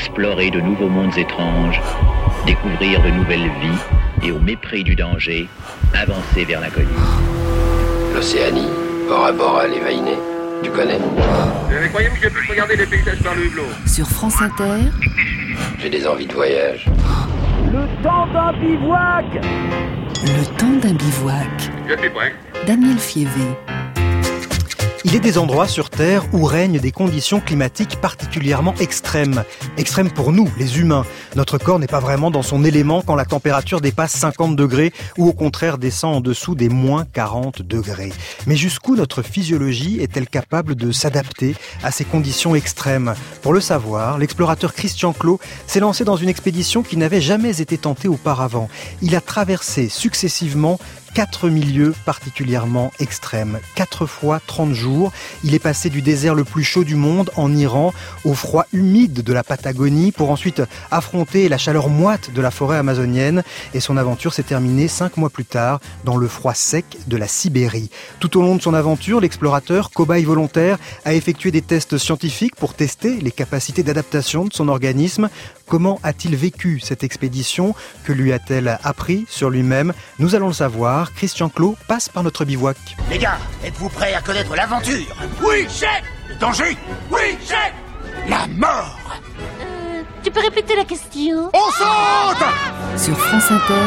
explorer de nouveaux mondes étranges, découvrir de nouvelles vies et au mépris du danger, avancer vers l'inconnu. L'Océanie, Bora Bora, les Vainés, tu connais? Vous croyez-vous que je puisse regarder les paysages par le hublot? Sur France Inter, J'ai des envies de voyage. Le temps d'un bivouac. le temps d'un bivouac. Je suis prêt. Daniel Fievé. Il est des endroits sur Terre où règnent des conditions climatiques particulièrement extrêmes. Extrêmes pour nous, les humains. Notre corps n'est pas vraiment dans son élément quand la température dépasse 50 degrés ou au contraire descend en dessous des moins 40 degrés. Mais jusqu'où notre physiologie est-elle capable de s'adapter à ces conditions extrêmes? Pour le savoir, l'explorateur Christian Clot s'est lancé dans une expédition qui n'avait jamais été tentée auparavant. Il a traversé successivement 4 milieux particulièrement extrêmes. 4 fois 30 jours. Il est passé du désert le plus chaud du monde, en Iran, au froid humide de la Patagonie, pour ensuite affronter la chaleur moite de la forêt amazonienne. Et son aventure s'est terminée 5 mois plus tard, dans le froid sec de la Sibérie. Tout au long de son aventure, l'explorateur, cobaye volontaire, a effectué des tests scientifiques pour tester les capacités d'adaptation de son organisme. Comment a-t-il vécu cette expédition? Que lui a-t-elle appris sur lui-même? Nous allons le savoir. Christian Clot passe par notre bivouac. Les gars, êtes-vous prêts à connaître l'aventure? Oui, chef! Le danger? Oui, chef! La mort? Tu peux répéter la question? On saute! Sur France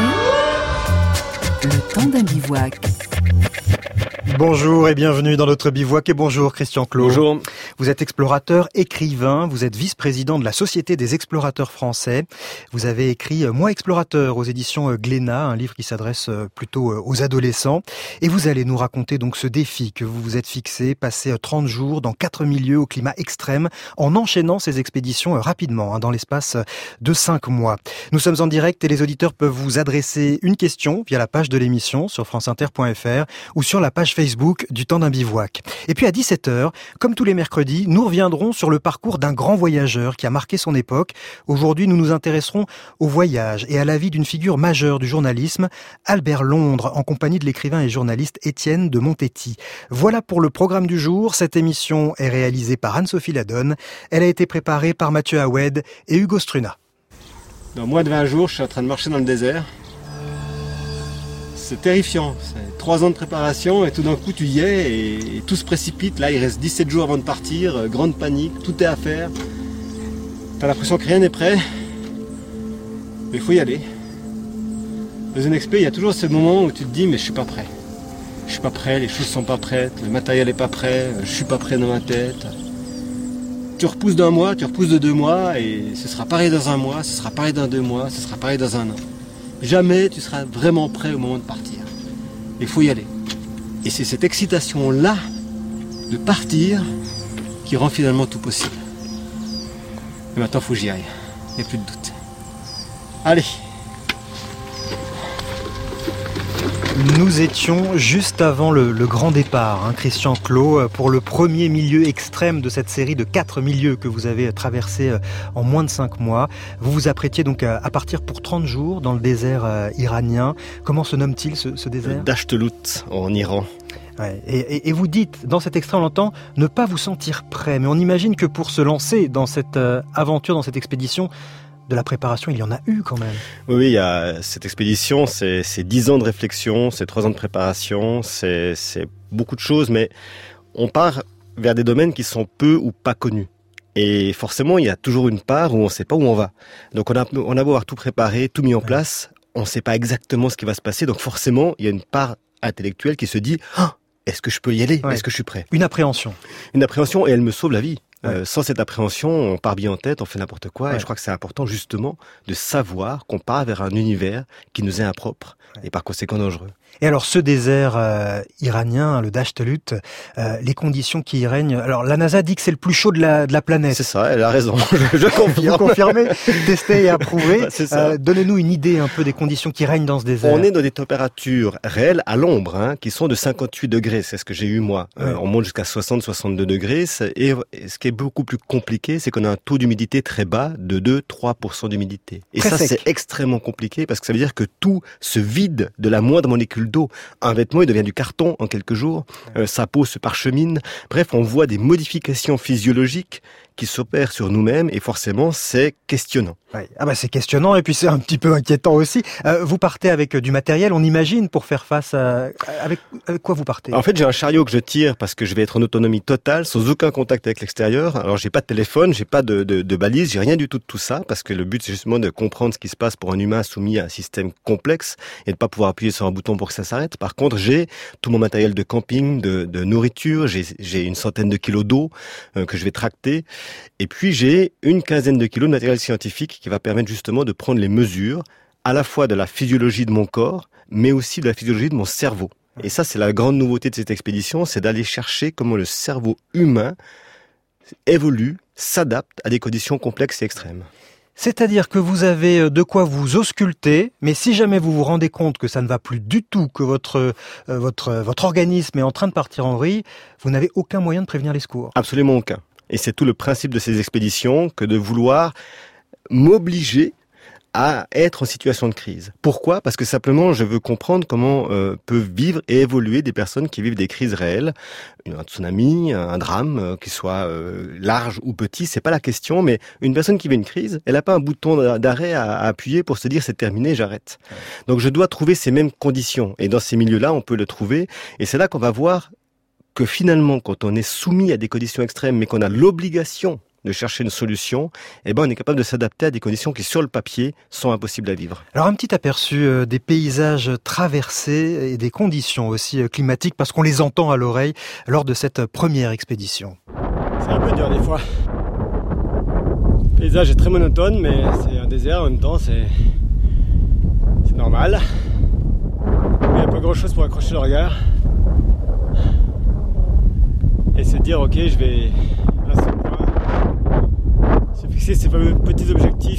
Inter, le temps d'un bivouac. Bonjour et bienvenue dans notre bivouac et bonjour Christian Clot. Bonjour. Vous êtes explorateur, écrivain, vous êtes vice-président de la Société des explorateurs français. Vous avez écrit Moi explorateur aux éditions Glénat, un livre qui s'adresse plutôt aux adolescents. Et vous allez nous raconter donc ce défi que vous vous êtes fixé, passer 30 jours dans 4 milieux au climat extrême en enchaînant ces expéditions rapidement, dans l'espace de 5 mois. Nous sommes en direct et les auditeurs peuvent vous adresser une question via la page de l'émission sur franceinter.fr ou sur la page Facebook du temps d'un bivouac. Et puis à 17h, comme tous les mercredis, nous reviendrons sur le parcours d'un grand voyageur qui a marqué son époque. Aujourd'hui, nous nous intéresserons au voyage et à la vie d'une figure majeure du journalisme, Albert Londres, en compagnie de l'écrivain et journaliste Étienne de Montetti. Voilà pour le programme du jour. Cette émission est réalisée par Anne-Sophie Ladonne. Elle a été préparée par Mathieu Houed et Hugo Struna. Dans moins de 20 jours, je suis en train de marcher dans le désert. C'est terrifiant. C'est 3 ans de préparation et tout d'un coup tu y es et tout se précipite. Là, il reste 17 jours avant de partir. Grande panique, tout est à faire. T'as l'impression que rien n'est prêt. Mais il faut y aller. Dans une expé, il y a toujours ce moment où tu te dis mais je suis pas prêt. Je suis pas prêt, les choses sont pas prêtes, le matériel est pas prêt, je suis pas prêt dans ma tête. Tu repousses d'un mois, tu repousses de 2 mois et ce sera pareil dans 1 mois, ce sera pareil dans 2 mois, ce sera pareil dans 1 an. Jamais tu seras vraiment prêt au moment de partir. Il faut y aller. Et c'est cette excitation-là de partir qui rend finalement tout possible. Et maintenant, il faut que j'y aille. Il n'y a plus de doute. Allez! Nous étions juste avant le grand départ, Christian Clot, pour le premier milieu extrême de cette série de 4 milieux que vous avez traversé en moins de 5 mois. Vous vous apprêtiez donc à partir pour 30 jours dans le désert iranien. Comment se nomme-t-il ce désert? Dashtelout, en Iran. Ouais, et vous dites, dans cet extrait, on entend ne pas vous sentir prêt. Mais on imagine que pour se lancer dans cette aventure, dans cette expédition, de la préparation, il y en a eu quand même. Oui, il y a cette expédition, c'est 10 ans de réflexion, c'est 3 ans de préparation, c'est beaucoup de choses, mais on part vers des domaines qui sont peu ou pas connus. Et forcément, il y a toujours une part où on ne sait pas où on va. Donc on a beau avoir tout préparé, tout mis en place, on ne sait pas exactement ce qui va se passer. Donc forcément, il y a une part intellectuelle qui se dit est-ce que je peux y aller? Est-ce que je suis prêt? Une appréhension. Une appréhension, et elle me sauve la vie. Sans cette appréhension, on part bien en tête, on fait n'importe quoi. Et je crois que c'est important justement de savoir qu'on part vers un univers qui nous est impropre et par conséquent dangereux. Et alors ce désert iranien, le Dashtelout, les conditions qui y règnent. Alors la NASA dit que c'est le plus chaud de la planète. C'est ça, elle a raison. Je confirme. Vous confirmez, testé et approuvé. C'est ça. Donnez-nous une idée un peu des conditions qui règnent dans ce désert. On est dans des températures réelles à l'ombre, qui sont de 58 degrés. C'est ce que j'ai eu moi. On monte jusqu'à 60-62 degrés. Et ce qui est beaucoup plus compliqué, c'est qu'on a un taux d'humidité très bas de 2-3% d'humidité. Et très ça, sec. c'est extrêmement compliqué parce que ça veut dire que tout se vide de la moindre molécule le dos. Un vêtement, il devient du carton en quelques jours. Sa peau se parchemine. Bref, on voit des modifications physiologiques qui s'opèrent sur nous-mêmes et forcément, c'est questionnant. Ouais. Ah bah c'est questionnant et puis c'est un petit peu inquiétant aussi. Vous partez avec du matériel, on imagine, pour faire face à... Avec quoi vous partez ? En fait, j'ai un chariot que je tire parce que je vais être en autonomie totale, sans aucun contact avec l'extérieur. Alors, j'ai pas de téléphone, j'ai pas de balise, j'ai rien du tout de tout ça, parce que le but, c'est justement de comprendre ce qui se passe pour un humain soumis à un système complexe et de pas pouvoir appuyer sur un bouton pour que ça s'arrête. Par contre, j'ai tout mon matériel de camping, de nourriture, j'ai une centaine de kilos d'eau que je vais tracter. Et puis, j'ai une quinzaine de kilos de matériel scientifique qui va permettre justement de prendre les mesures à la fois de la physiologie de mon corps, mais aussi de la physiologie de mon cerveau. Et ça, c'est la grande nouveauté de cette expédition, c'est d'aller chercher comment le cerveau humain évolue, s'adapte à des conditions complexes et extrêmes. C'est-à-dire que vous avez de quoi vous ausculter, mais si jamais vous vous rendez compte que ça ne va plus du tout, que votre organisme est en train de partir en vrille, vous n'avez aucun moyen de prévenir les secours. Absolument aucun. Et c'est tout le principe de ces expéditions que de vouloir m'obliger à être en situation de crise. Pourquoi ? Parce que simplement, je veux comprendre comment peuvent vivre et évoluer des personnes qui vivent des crises réelles. Un tsunami, un drame, qu'il soit large ou petit, c'est pas la question, mais une personne qui vit une crise, elle n'a pas un bouton d'arrêt à appuyer pour se dire c'est terminé, j'arrête. Donc je dois trouver ces mêmes conditions. Et dans ces milieux-là, on peut le trouver. Et c'est là qu'on va voir que finalement, quand on est soumis à des conditions extrêmes, mais qu'on a l'obligation de chercher une solution, eh ben on est capable de s'adapter à des conditions qui, sur le papier, sont impossibles à vivre. Alors un petit aperçu des paysages traversés et des conditions aussi climatiques, parce qu'on les entend à l'oreille lors de cette première expédition. C'est un peu dur des fois. Le paysage est très monotone, mais c'est un désert en même temps, c'est normal. Il n'y a pas grand-chose pour accrocher le regard. Et c'est de dire, ok, je vais à ce point se fixer ces fameux petits objectifs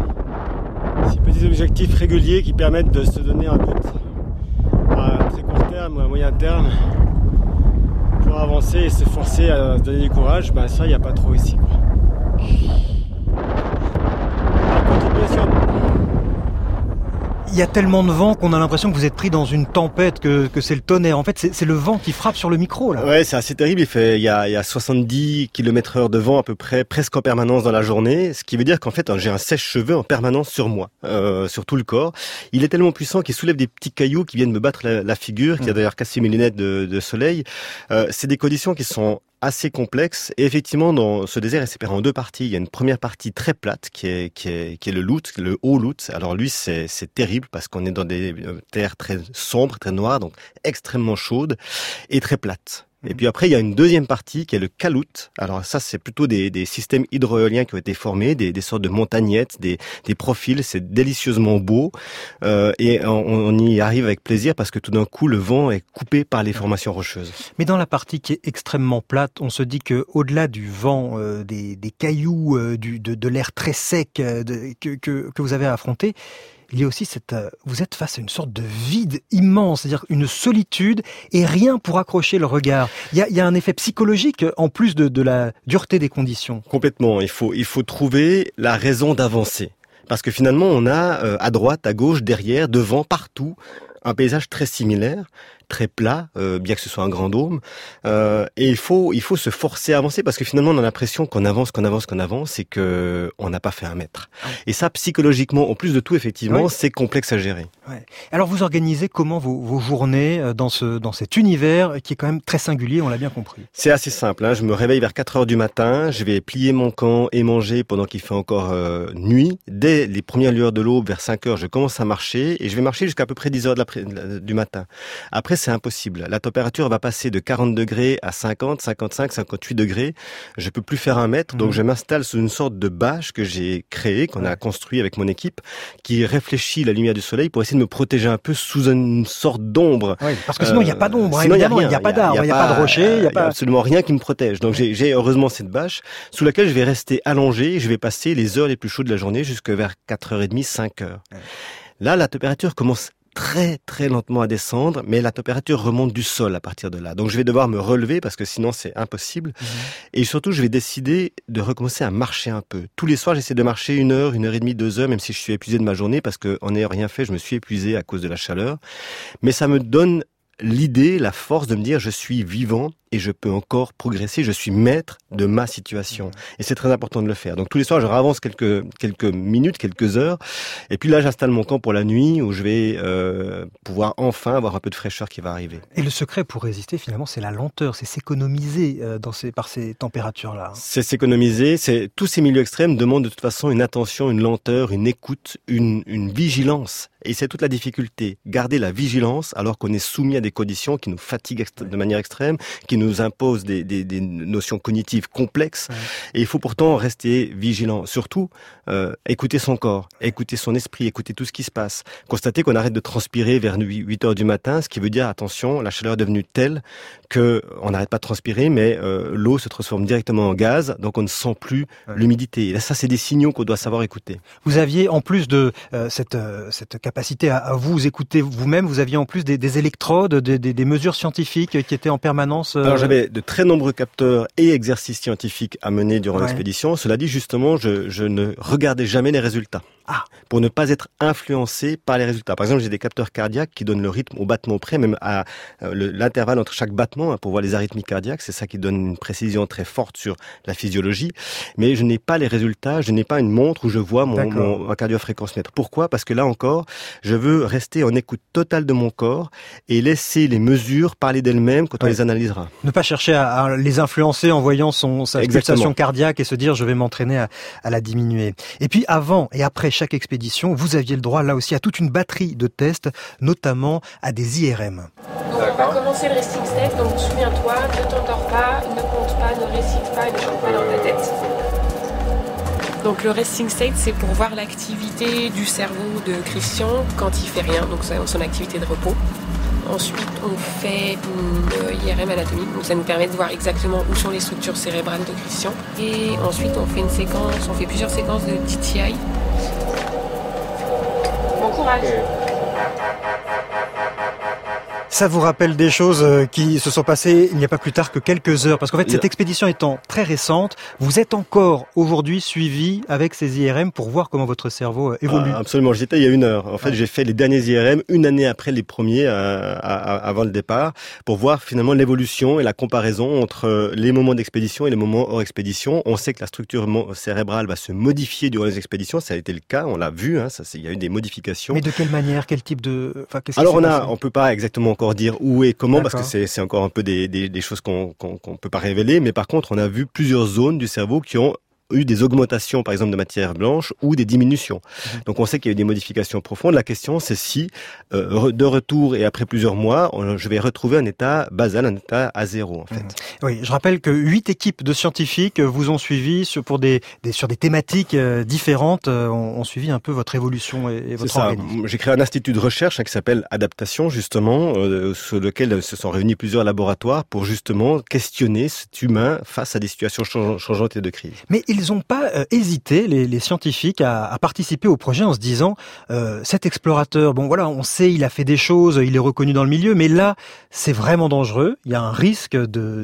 réguliers qui permettent de se donner un but à très court terme ou à moyen terme pour avancer et se forcer à se donner du courage. Ben ça, il n'y a pas trop ici, quoi. Il y a tellement de vent qu'on a l'impression que vous êtes pris dans une tempête, que c'est le tonnerre. En fait, c'est le vent qui frappe sur le micro, là. Ouais, c'est assez terrible. Il y a 70 km/h de vent à peu près, presque en permanence dans la journée. Ce qui veut dire qu'en fait, j'ai un sèche-cheveux en permanence sur moi, sur tout le corps. Il est tellement puissant qu'il soulève des petits cailloux qui viennent me battre la figure, qui a d'ailleurs cassé mes lunettes de soleil. C'est des conditions qui sont assez complexe. Et effectivement, dans ce désert est séparé en deux parties. Il y a une première partie très plate qui est le Lut, le haut Lut. Alors lui, c'est terrible parce qu'on est dans des terres très sombres, très noires, donc extrêmement chaudes et très plates. Et puis après, il y a une deuxième partie qui est le Kalout. Alors ça, c'est plutôt des systèmes hydro-éoliens qui ont été formés, des sortes de montagnettes, des profils. C'est délicieusement beau. Et on y arrive avec plaisir parce que tout d'un coup, le vent est coupé par les formations rocheuses. Mais dans la partie qui est extrêmement plate, on se dit que au-delà du vent, des cailloux, de l'air très sec que vous avez à affronter, il y a aussi vous êtes face à une sorte de vide immense, c'est-à-dire une solitude et rien pour accrocher le regard. Il y a un effet psychologique en plus de la dureté des conditions. Complètement. Il faut trouver la raison d'avancer. Parce que finalement, on a à droite, à gauche, derrière, devant, partout, un paysage très similaire, très plat, bien que ce soit un grand dôme. Et il faut se forcer à avancer parce que finalement, on a l'impression qu'on avance et que on n'a pas fait un mètre. Et ça, psychologiquement, en plus de tout, effectivement, c'est complexe à gérer. Ouais. Alors, vous organisez comment vos journées dans cet univers qui est quand même très singulier, on l'a bien compris. C'est assez simple. Je me réveille vers 4 heures du matin, je vais plier mon camp et manger pendant qu'il fait encore nuit. Dès les premières lueurs de l'aube, vers 5 heures, je commence à marcher et je vais marcher jusqu'à peu près 10 heures du matin. Après, c'est impossible. La température va passer de 40 degrés à 50, 55, 58 degrés. Je peux plus faire un mètre, donc je m'installe sous une sorte de bâche que j'ai créée, qu'on a construit avec mon équipe, qui réfléchit la lumière du soleil pour essayer de me protéger un peu sous une sorte d'ombre. Oui, parce que sinon, il n'y a pas d'ombre, évidemment, il n'y a pas d'arbre, il n'y a pas de rocher, il n'y a pas absolument rien qui me protège. Donc j'ai heureusement cette bâche sous laquelle je vais rester allongé et je vais passer les heures les plus chaudes de la journée jusqu'à vers 4h30, 5h. Là, la température commence très très lentement à descendre, mais la température remonte du sol à partir de là. Donc je vais devoir me relever parce que sinon c'est impossible. Et surtout, je vais décider de recommencer à marcher un peu. Tous les soirs, j'essaie de marcher 1 heure, 1h30, 2 heures, même si je suis épuisé de ma journée, parce qu'en n'ayant rien fait, je me suis épuisé à cause de la chaleur. Mais ça me donne l'idée, la force de me dire je suis vivant et je peux encore progresser, je suis maître de ma situation. Et c'est très important de le faire. Donc tous les soirs, je ravance quelques minutes, quelques heures, et puis là, j'installe mon camp pour la nuit où je vais pouvoir enfin avoir un peu de fraîcheur qui va arriver. Et le secret pour résister, finalement, c'est la lenteur, c'est s'économiser par ces températures-là. C'est s'économiser, tous ces milieux extrêmes demandent de toute façon une attention, une lenteur, une écoute, une vigilance. Et c'est toute la difficulté. Garder la vigilance alors qu'on est soumis à des conditions qui nous fatiguent de manière extrême, qui nous imposent des notions cognitives complexes. Ouais. Et il faut pourtant rester vigilant. Surtout, écouter son corps, écouter son esprit, écouter tout ce qui se passe. Constater qu'on arrête de transpirer vers 8 heures du matin, ce qui veut dire, attention, la chaleur est devenue telle qu'on n'arrête pas de transpirer, mais l'eau se transforme directement en gaz, donc on ne sent plus l'humidité. Et là, ça, c'est des signaux qu'on doit savoir écouter. Vous aviez, en plus de cette capacité à vous écouter vous-même, vous aviez en plus des électrodes, des mesures scientifiques qui étaient en permanence... Alors j'avais de très nombreux capteurs et exercices scientifiques à mener durant l'expédition. Cela dit, justement, je ne regardais jamais les résultats. Pour ne pas être influencé par les résultats. Par exemple, j'ai des capteurs cardiaques qui donnent le rythme au battement près, même à l'intervalle entre chaque battement, pour voir les arythmies cardiaques. C'est ça qui donne une précision très forte sur la physiologie. Mais je n'ai pas les résultats, je n'ai pas une montre où je vois mon cardiofréquence-mètre. Pourquoi ? Parce que là encore, je veux rester en écoute totale de mon corps et laisser les mesures parler d'elles-mêmes quand on les analysera. Ne pas chercher à les influencer en voyant sa pulsation cardiaque et se dire je vais m'entraîner à la diminuer. Et puis avant et après chaque expédition, vous aviez le droit là aussi à toute une batterie de tests, notamment à des IRM. Donc on va commencer le resting state, donc souviens-toi, ne t'endors pas, ne compte pas, ne récite pas et ne chante pas dans ta tête. Donc le resting state, c'est pour voir l'activité du cerveau de Christian quand il fait rien, donc c'est son activité de repos. Ensuite, on fait une IRM anatomique, donc ça nous permet de voir exactement où sont les structures cérébrales de Christian. Et ensuite, on fait plusieurs séquences de TTI. Bon courage. Ça vous rappelle des choses qui se sont passées il n'y a pas plus tard que quelques heures. Parce qu'en fait, cette expédition étant très récente, vous êtes encore aujourd'hui suivi avec ces IRM pour voir comment votre cerveau évolue. Absolument, j'étais il y a 1 heure. En fait, j'ai fait les derniers IRM 1 année après les premiers, avant le départ, pour voir finalement l'évolution et la comparaison entre les moments d'expédition et les moments hors expédition. On sait que la structure cérébrale va se modifier durant les expéditions. Ça a été le cas, on l'a vu, il y a eu des modifications. Mais de quelle manière, quel type de... Alors on peut pas exactement encore dire où et comment, parce que c'est encore un peu des choses qu'on peut pas révéler, mais par contre on a vu plusieurs zones du cerveau qui ont eu des augmentations, par exemple, de matière blanche ou des diminutions. Donc on sait qu'il y a eu des modifications profondes. La question, c'est si, de retour et après plusieurs mois, je vais retrouver un état basal, un état à zéro, en fait. Oui, je rappelle que 8 équipes de scientifiques vous ont suivi sur des thématiques différentes, ont suivi un peu votre évolution et votre organisme. J'ai créé un institut de recherche qui s'appelle Adaptation, justement, sur lequel se sont réunis plusieurs laboratoires pour justement questionner cet humain face à des situations changeantes et de crise. Mais ils n'ont pas hésité, les scientifiques, à participer au projet en se disant cet explorateur, bon voilà, on sait, il a fait des choses, il est reconnu dans le milieu, mais là, c'est vraiment dangereux, il y a un risque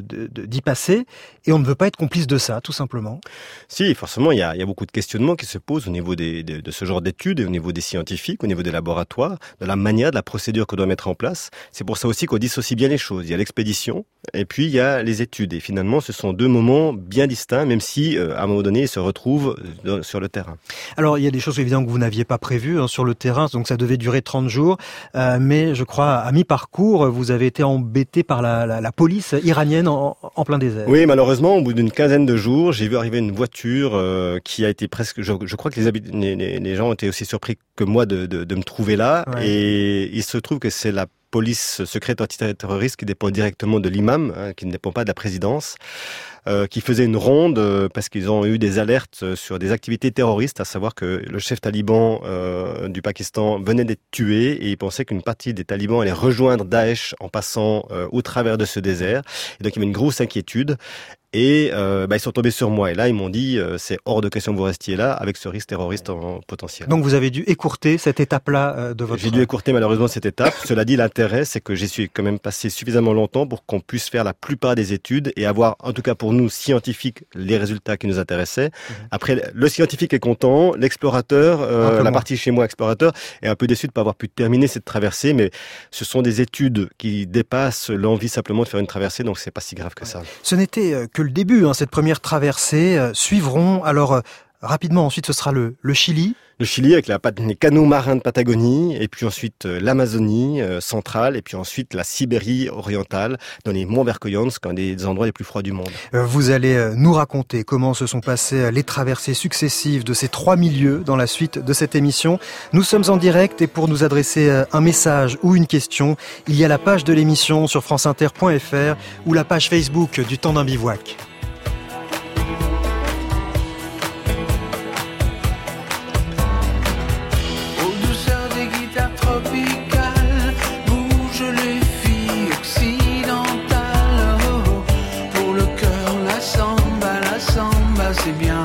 d'y passer, et on ne veut pas être complice de ça, tout simplement. Si, forcément, il y a beaucoup de questionnements qui se posent au niveau de ce genre d'études, et au niveau des scientifiques, au niveau des laboratoires, de la manière, de la procédure qu'on doit mettre en place. C'est pour ça aussi qu'on dissocie bien les choses. Il y a l'expédition, et puis il y a les études. Et finalement, ce sont 2 moments bien distincts, même si, à un moment donné, ils se retrouvent sur le terrain. Alors, il y a des choses évidemment que vous n'aviez pas prévues sur le terrain, donc ça devait durer 30 jours, mais je crois, à mi-parcours, vous avez été embêté par la police iranienne en plein désert. Oui, malheureusement, au bout d'une quinzaine de jours, j'ai vu arriver une voiture qui a été presque... Je crois que les gens ont été aussi surpris que moi de me trouver là, et il se trouve que c'est la police secrète antiterroriste qui dépend directement de l'imam, qui ne dépend pas de la présidence. qui faisaient une ronde parce qu'ils ont eu des alertes sur des activités terroristes, à savoir que le chef taliban du Pakistan venait d'être tué et ils pensaient qu'une partie des talibans allait rejoindre Daesh en passant au travers de ce désert. Et donc il y avait une grosse inquiétude. Et ils sont tombés sur moi. Et là, ils m'ont dit, c'est hors de question que vous restiez là, avec ce risque terroriste en potentiel. Donc vous avez dû écourter cette étape-là de votre... J'ai dû écourter malheureusement cette étape. Cela dit, l'intérêt, c'est que j'y suis quand même passé suffisamment longtemps pour qu'on puisse faire la plupart des études et avoir, en tout cas pour nous, scientifiques, les résultats qui nous intéressaient. Après, le scientifique est content, l'explorateur, la partie chez moi explorateur, est un peu déçu de ne pas avoir pu terminer cette traversée, mais ce sont des études qui dépassent l'envie simplement de faire une traversée, donc c'est pas si grave que ça. Ce n'était que le début, cette première traversée. Suivront alors rapidement, ensuite ce sera le Chili. Le Chili avec les canaux marins de Patagonie, et puis ensuite l'Amazonie centrale, et puis ensuite la Sibérie orientale, dans les monts Verkhoyansk, un des endroits les plus froids du monde. Vous allez nous raconter comment se sont passées les traversées successives de ces 3 milieux dans la suite de cette émission. Nous sommes en direct et pour nous adresser un message ou une question, il y a la page de l'émission sur franceinter.fr ou la page Facebook du Temps d'un bivouac. C'est bien.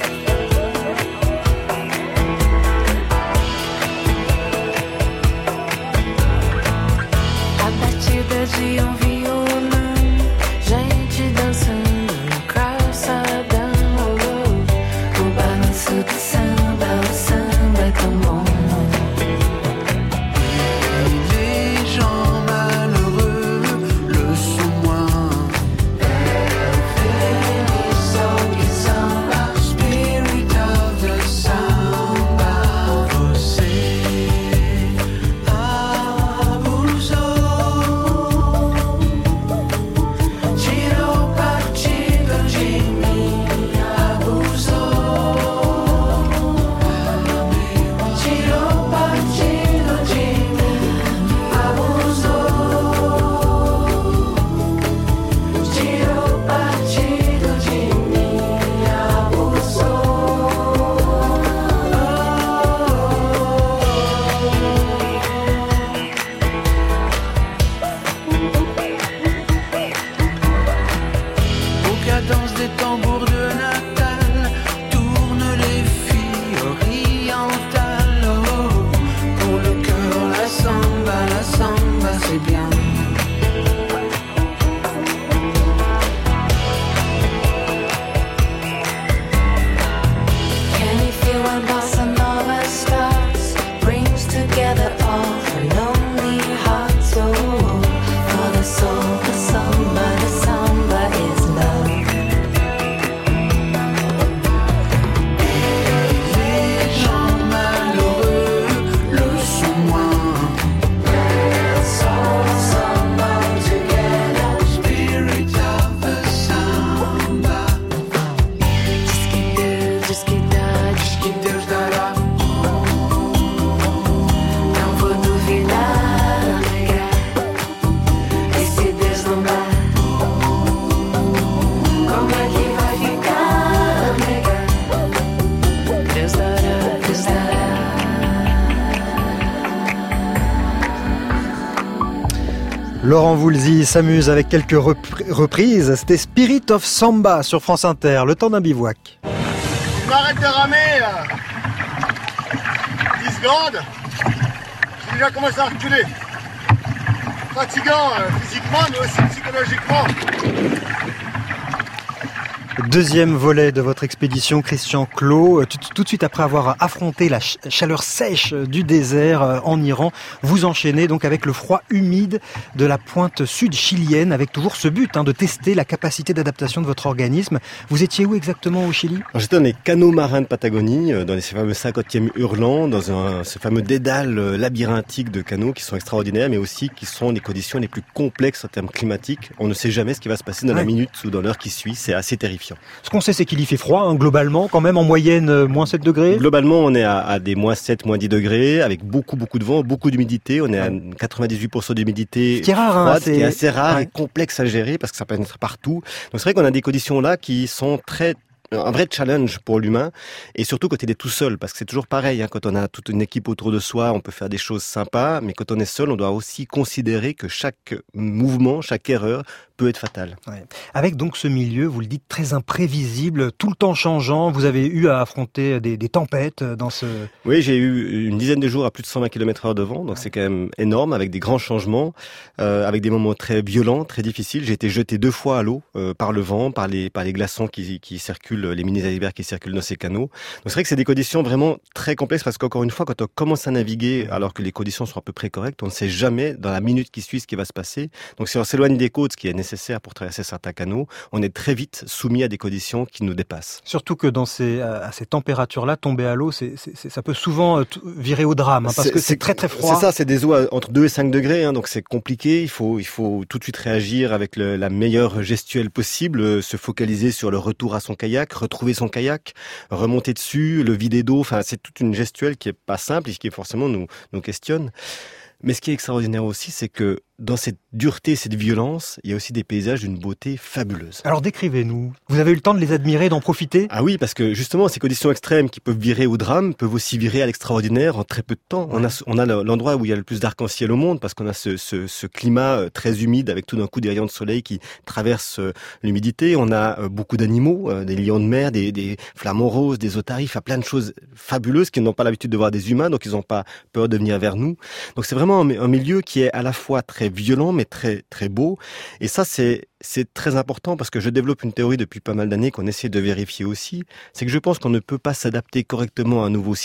A batida de violão, gente dançando no calçadão. O balanço do samba, o samba é tão bom. Et les gens malheureux le sont moins. Spirit of the samba, você abusou, tirou partido de mim, abusou, tirou partido de mim, abusou, tirou partido de mim, abusou. Aux cadences des tambours de Natal tournent les filles orientales. Oh, pour le cœur, la samba, c'est bien. Can you feel when bossa nova starts? Brings together all the lonely hearts. Oh, for the soul, the samba is love. Et les gens malheureux le sont moins. Soul, samba together. Spirit of the samba. Diz que Deus dará. Não vou duvidar, negar. E se Deus não dá, como é que vai ficar, negar? Deus dará, Deus dará. Laurent Voulzy s'amuse avec quelques reprises. C'était Spirit of Samba sur France Inter, le Temps d'un bivouac. Tu m'arrêtes de ramer là. 10 secondes. J'ai déjà commencé à reculer. Fatigant physiquement mais aussi psychologiquement. Deuxième volet de votre expédition, Christian Clot. Tout de suite après avoir affronté la chaleur sèche du désert en Iran, vous enchaînez donc avec le froid humide de la pointe sud chilienne, avec toujours ce but de tester la capacité d'adaptation de votre organisme. Vous étiez où exactement au Chili ? Alors, j'étais dans les canaux marins de Patagonie, dans ces fameux 50e hurlants, dans ce fameux dédale labyrinthique de canaux qui sont extraordinaires, mais aussi qui sont les conditions les plus complexes en termes climatiques. On ne sait jamais ce qui va se passer dans la minute ou dans l'heure qui suit. C'est assez terrifiant. gratifiant. Ce qu'on sait, c'est qu'il y fait froid, hein, globalement, quand même, en moyenne, moins 7 degrés. Globalement, on est à des moins 7, moins 10 degrés, avec beaucoup de vent, beaucoup d'humidité. On est à 98% d'humidité. Ce qui est rare, froide, hein, ce qui est assez rare et complexe à gérer parce que ça peut être partout. Donc c'est vrai qu'on a des conditions là qui sont un vrai challenge pour l'humain, et surtout quand il est tout seul, parce que c'est toujours pareil, hein, quand on a toute une équipe autour de soi, on peut faire des choses sympas, mais quand on est seul, on doit aussi considérer que chaque mouvement, chaque erreur peut être fatale. Ouais. Avec donc ce milieu, vous le dites, très imprévisible, tout le temps changeant, vous avez eu à affronter des tempêtes dans ce... Oui, j'ai eu une dizaine de jours à plus de 120 km/h de vent, donc c'est quand même énorme, avec des grands changements, avec des moments très violents, très difficiles. J'ai été jeté 2 fois à l'eau par le vent, par les glaçons qui circulent, les mini-icebergs qui circulent dans ces canaux. Donc c'est vrai que c'est des conditions vraiment très complexes, parce qu'encore une fois, quand on commence à naviguer, alors que les conditions sont à peu près correctes, on ne sait jamais dans la minute qui suit ce qui va se passer. Donc si on s'éloigne des côtes, ce qui est nécessaire pour traverser certains canaux, on est très vite soumis à des conditions qui nous dépassent. Surtout que à ces températures-là, tomber à l'eau, ça peut souvent virer au drame, hein, parce que c'est très très froid. C'est ça, c'est des eaux entre 2 et 5 degrés, hein, donc c'est compliqué. Il faut tout de suite réagir avec la meilleure gestuelle possible, se focaliser sur le retour à son kayak, retrouver son kayak, remonter dessus, le vider d'eau. Enfin, c'est toute une gestuelle qui est pas simple et qui forcément nous questionne. Mais ce qui est extraordinaire aussi, c'est que dans cette dureté, cette violence, il y a aussi des paysages d'une beauté fabuleuse. Alors décrivez-nous. Vous avez eu le temps de les admirer, d'en profiter ? Ah oui, parce que justement, ces conditions extrêmes qui peuvent virer au drame peuvent aussi virer à l'extraordinaire en très peu de temps. Ouais. On a l'endroit où il y a le plus d'arc-en-ciel au monde, parce qu'on a ce climat très humide avec tout d'un coup des rayons de soleil qui traversent l'humidité. On a beaucoup d'animaux, des lions de mer, des flamants roses, des otaries, enfin plein de choses fabuleuses qui n'ont pas l'habitude de voir des humains, donc ils n'ont pas peur de venir vers nous. Donc c'est vraiment un milieu qui est à la fois très violent mais très très beau, et ça c'est très important, parce que je développe une théorie depuis pas mal d'années qu'on essaie de vérifier aussi, c'est que je pense qu'on ne peut pas s'adapter correctement à un nouveau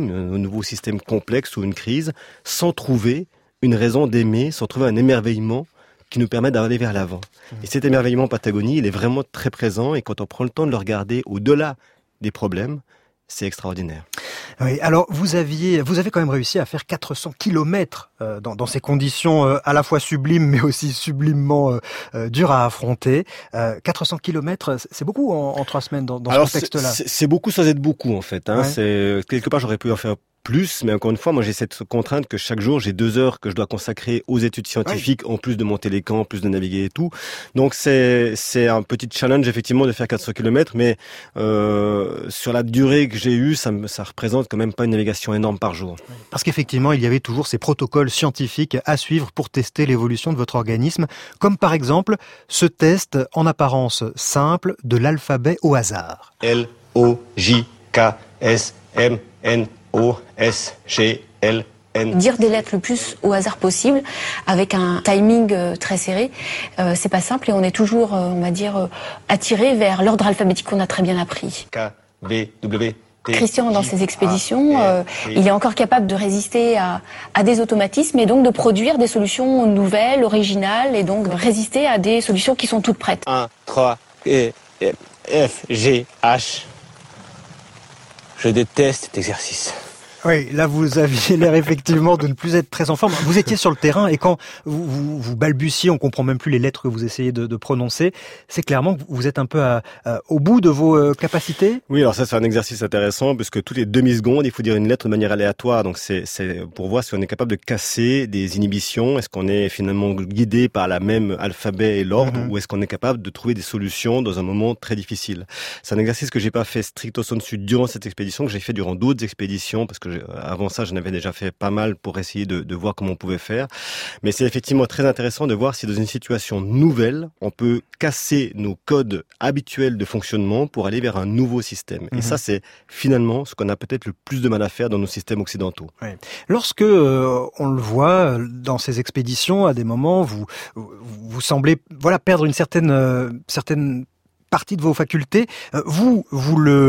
système complexe ou une crise sans trouver une raison d'aimer, sans trouver un émerveillement qui nous permet d'aller vers l'avant. Et cet émerveillement Patagonie, il est vraiment très présent, et quand on prend le temps de le regarder au-delà des problèmes, c'est extraordinaire. Oui, alors vous avez quand même réussi à faire 400 kilomètres dans ces conditions à la fois sublimes mais aussi sublimement dures à affronter. 400 kilomètres, c'est beaucoup en 3 semaines dans ce contexte-là. C'est beaucoup sans être beaucoup en fait. Hein. Ouais. C'est quelque part j'aurais pu en faire plus, mais encore une fois, moi j'ai cette contrainte que chaque jour j'ai 2 heures que je dois consacrer aux études scientifiques, en plus de monter les camps, en plus de naviguer et tout. Donc c'est un petit challenge effectivement de faire 400 km, mais sur la durée que j'ai eue, ça représente quand même pas une navigation énorme par jour. Parce qu'effectivement, il y avait toujours ces protocoles scientifiques à suivre pour tester l'évolution de votre organisme, comme par exemple ce test en apparence simple de l'alphabet au hasard. L-O-J-K-S-M-N-O-S-G-L-N. Dire des lettres le plus au hasard possible, avec un timing très serré, c'est pas simple, et on est toujours, on va dire, attiré vers l'ordre alphabétique qu'on a très bien appris. K-V-W. Christian, dans ses expéditions, il est encore capable de résister à des automatismes, et donc de produire des solutions nouvelles, originales, et donc résister à des solutions qui sont toutes prêtes. 1, 3, F, G, H. Je déteste cet exercice. Oui, là vous aviez l'air effectivement de ne plus être très en forme. Vous étiez sur le terrain, et quand vous balbutiez, on comprend même plus les lettres que vous essayez de prononcer. C'est clairement que vous êtes un peu au bout de vos capacités. Oui, alors ça c'est un exercice intéressant, puisque toutes les demi-secondes, il faut dire une lettre de manière aléatoire. Donc c'est pour voir si on est capable de casser des inhibitions. Est-ce qu'on est finalement guidé par la même alphabet et l'ordre, ou est-ce qu'on est capable de trouver des solutions dans un moment très difficile. C'est un exercice que j'ai pas fait stricto sensu durant cette expédition, que j'ai fait durant d'autres expéditions, parce que avant ça, j'en avais déjà fait pas mal pour essayer de voir comment on pouvait faire. Mais c'est effectivement très intéressant de voir si dans une situation nouvelle, on peut casser nos codes habituels de fonctionnement pour aller vers un nouveau système. Et ça, c'est finalement ce qu'on a peut-être le plus de mal à faire dans nos systèmes occidentaux. Ouais. Lorsque on le voit dans ces expéditions, à des moments, vous semblez perdre une certaine partie de vos facultés. Vous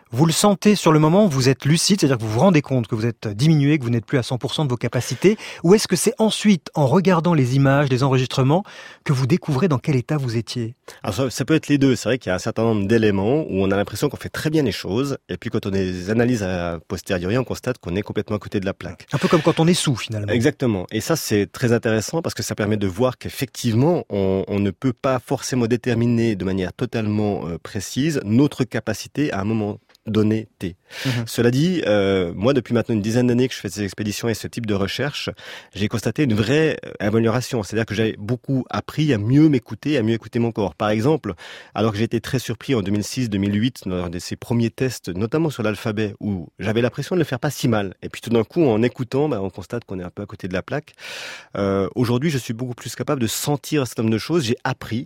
Vous le sentez sur le moment, vous êtes lucide, c'est-à-dire que vous vous rendez compte que vous êtes diminué, que vous n'êtes plus à 100% de vos capacités, ou est-ce que c'est ensuite, en regardant les images, les enregistrements, que vous découvrez dans quel état vous étiez? Alors ça peut être les deux. C'est vrai qu'il y a un certain nombre d'éléments où on a l'impression qu'on fait très bien les choses, et puis quand on les analyse a posteriori, on constate qu'on est complètement à côté de la plaque. Un peu comme quand on est sous, finalement. Exactement. Et ça, c'est très intéressant parce que ça permet de voir qu'effectivement, on ne peut pas forcément déterminer de manière totalement précise notre capacité à un moment donné T. Cela dit, moi depuis maintenant une dizaine d'années que je fais ces expéditions et ce type de recherche, j'ai constaté une vraie amélioration. C'est-à-dire que j'avais beaucoup appris à mieux m'écouter, à mieux écouter mon corps. Par exemple, alors que j'ai été très surpris en 2006-2008 lors de ces premiers tests, notamment sur l'alphabet, où j'avais l'impression de le faire pas si mal. Et puis tout d'un coup, en écoutant, on constate qu'on est un peu à côté de la plaque. Aujourd'hui, je suis beaucoup plus capable de sentir un certain nombre de choses. J'ai appris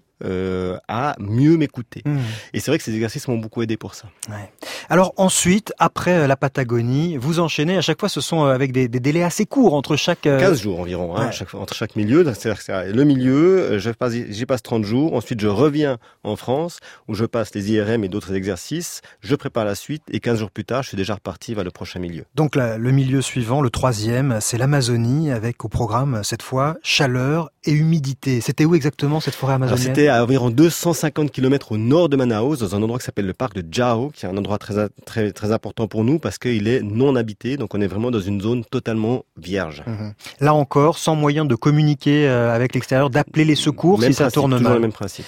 à mieux m'écouter. Et c'est vrai que ces exercices m'ont beaucoup aidé pour ça. Ouais. Alors ensuite, après la Patagonie, vous enchaînez, à chaque fois ce sont avec des délais assez courts entre chaque... 15 jours environ, hein, entre chaque milieu. C'est-à-dire que le milieu, j'y passe 30 jours, ensuite je reviens en France, où je passe les IRM et d'autres exercices, je prépare la suite, et 15 jours plus tard, je suis déjà reparti vers le prochain milieu. Donc le milieu suivant, le troisième, c'est l'Amazonie, avec au programme, cette fois, chaleur et humidité. C'était où exactement cette forêt amazonienne? Alors, c'était à environ 250 km au nord de Manaus, dans un endroit qui s'appelle le parc de Jao, qui est un endroit très important pour nous parce qu'il est non habité, donc on est vraiment dans une zone totalement vierge. Là encore, sans moyen de communiquer avec l'extérieur, d'appeler les secours même si ça tourne mal. Toujours le même principe.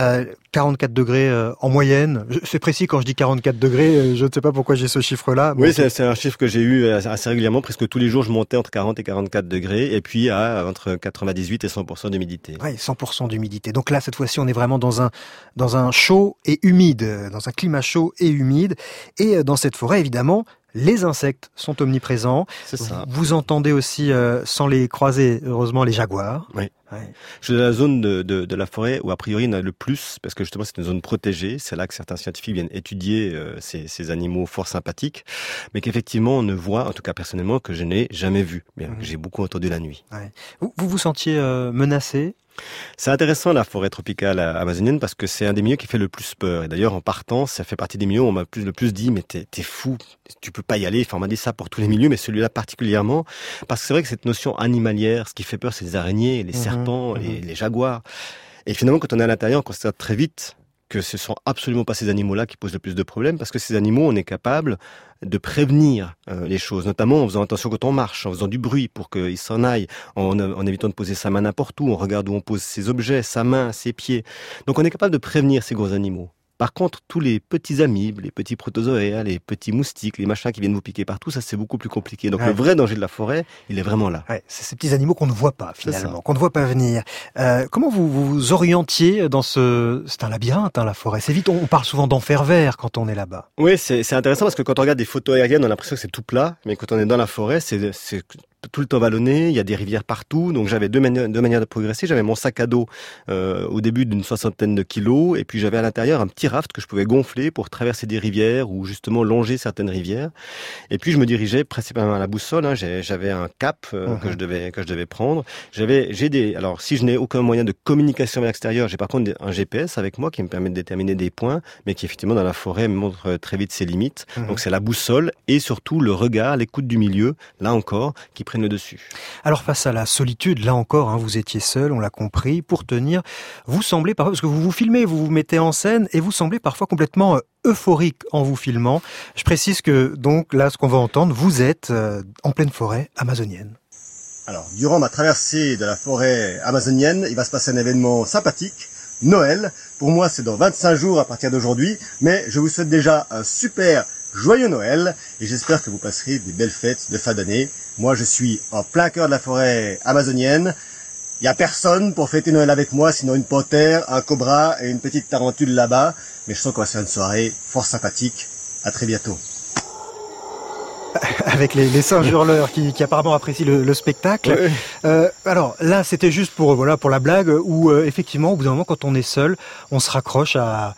44 degrés en moyenne. C'est précis quand je dis 44 degrés, je ne sais pas pourquoi j'ai ce chiffre-là. Oui, c'est un chiffre que j'ai eu assez régulièrement, presque tous les jours je montais entre 40 et 44 degrés, et puis entre 98 et 100% d'humidité. Oui, 100% d'humidité. Donc là, cette fois-ci, on est vraiment dans un chaud et humide, dans un climat chaud et humide. Et dans cette forêt, évidemment, les insectes sont omniprésents. C'est ça. Vous entendez aussi, sans les croiser, heureusement, les jaguars. Oui. Ouais. Je suis dans la zone de la forêt où a priori il y en a le plus, parce que justement c'est une zone protégée, c'est là que certains scientifiques viennent étudier ces animaux fort sympathiques, mais qu'effectivement on ne voit, en tout cas personnellement, que je n'ai jamais vu, mais que j'ai beaucoup entendu la nuit. Ouais. Vous vous sentiez menacé? C'est intéressant la forêt tropicale amazonienne parce que c'est un des milieux qui fait le plus peur. Et d'ailleurs en partant, ça fait partie des milieux où on m'a le plus dit mais t'es fou, tu peux pas y aller. Enfin on m'a dit ça pour tous les milieux, mais celui-là particulièrement parce que c'est vrai que cette notion animalière, ce qui fait peur c'est les araignées, les serpents, les jaguars. Et finalement quand on est à l'intérieur, on constate très vite que ce sont absolument pas ces animaux-là qui posent le plus de problèmes, parce que ces animaux, on est capable de prévenir les choses, notamment en faisant attention quand on marche, en faisant du bruit pour qu'ils s'en aillent, en évitant de poser sa main n'importe où, on regarde où on pose ses objets, sa main, ses pieds. Donc on est capable de prévenir ces gros animaux. Par contre, tous les petits amibes, les petits protozoaires, les petits moustiques, les machins qui viennent vous piquer partout, ça c'est beaucoup plus compliqué. Donc le vrai danger de la forêt, il est vraiment là. Ouais, c'est ces petits animaux qu'on ne voit pas finalement, qu'on ne voit pas venir. Comment vous vous orientiez dans c'est un labyrinthe, la forêt. C'est vite, on parle souvent d'enfer vert quand on est là-bas. Oui, c'est intéressant parce que quand on regarde des photos aériennes, on a l'impression que c'est tout plat, mais quand on est dans la forêt, c'est tout le temps vallonné, il y a des rivières partout, donc j'avais deux manières de progresser. J'avais mon sac à dos au début d'une 60aine de kilos, et puis j'avais à l'intérieur un petit raft que je pouvais gonfler pour traverser des rivières ou justement longer certaines rivières. Et puis je me dirigeais principalement à la boussole, j'avais un cap que je devais prendre. Alors si je n'ai aucun moyen de communication vers l'extérieur, j'ai par contre un GPS avec moi qui me permet de déterminer des points, mais qui effectivement dans la forêt me montre très vite ses limites. Donc c'est la boussole et surtout le regard, l'écoute du milieu, là encore, qui prennent le dessus. Alors face à la solitude, là encore, vous étiez seul, on l'a compris, pour tenir, vous semblez parfois, parce que vous vous filmez, vous vous mettez en scène, et vous semblez parfois complètement euphorique en vous filmant. Je précise que donc là, ce qu'on va entendre, vous êtes en pleine forêt amazonienne. Alors, durant ma traversée de la forêt amazonienne, il va se passer un événement sympathique, Noël. Pour moi, c'est dans 25 jours à partir d'aujourd'hui, mais je vous souhaite déjà un super joyeux Noël, et j'espère que vous passerez des belles fêtes de fin d'année. Moi, je suis en plein cœur de la forêt amazonienne. Il y a personne pour fêter Noël avec moi, sinon une panthère, un cobra et une petite tarentule là-bas. Mais je sens qu'on va se faire une soirée fort sympathique. À très bientôt. Avec les singes hurleurs qui apparemment apprécient le spectacle. Alors là, c'était juste pour la blague, où effectivement, au bout d'un moment, quand on est seul, on se raccroche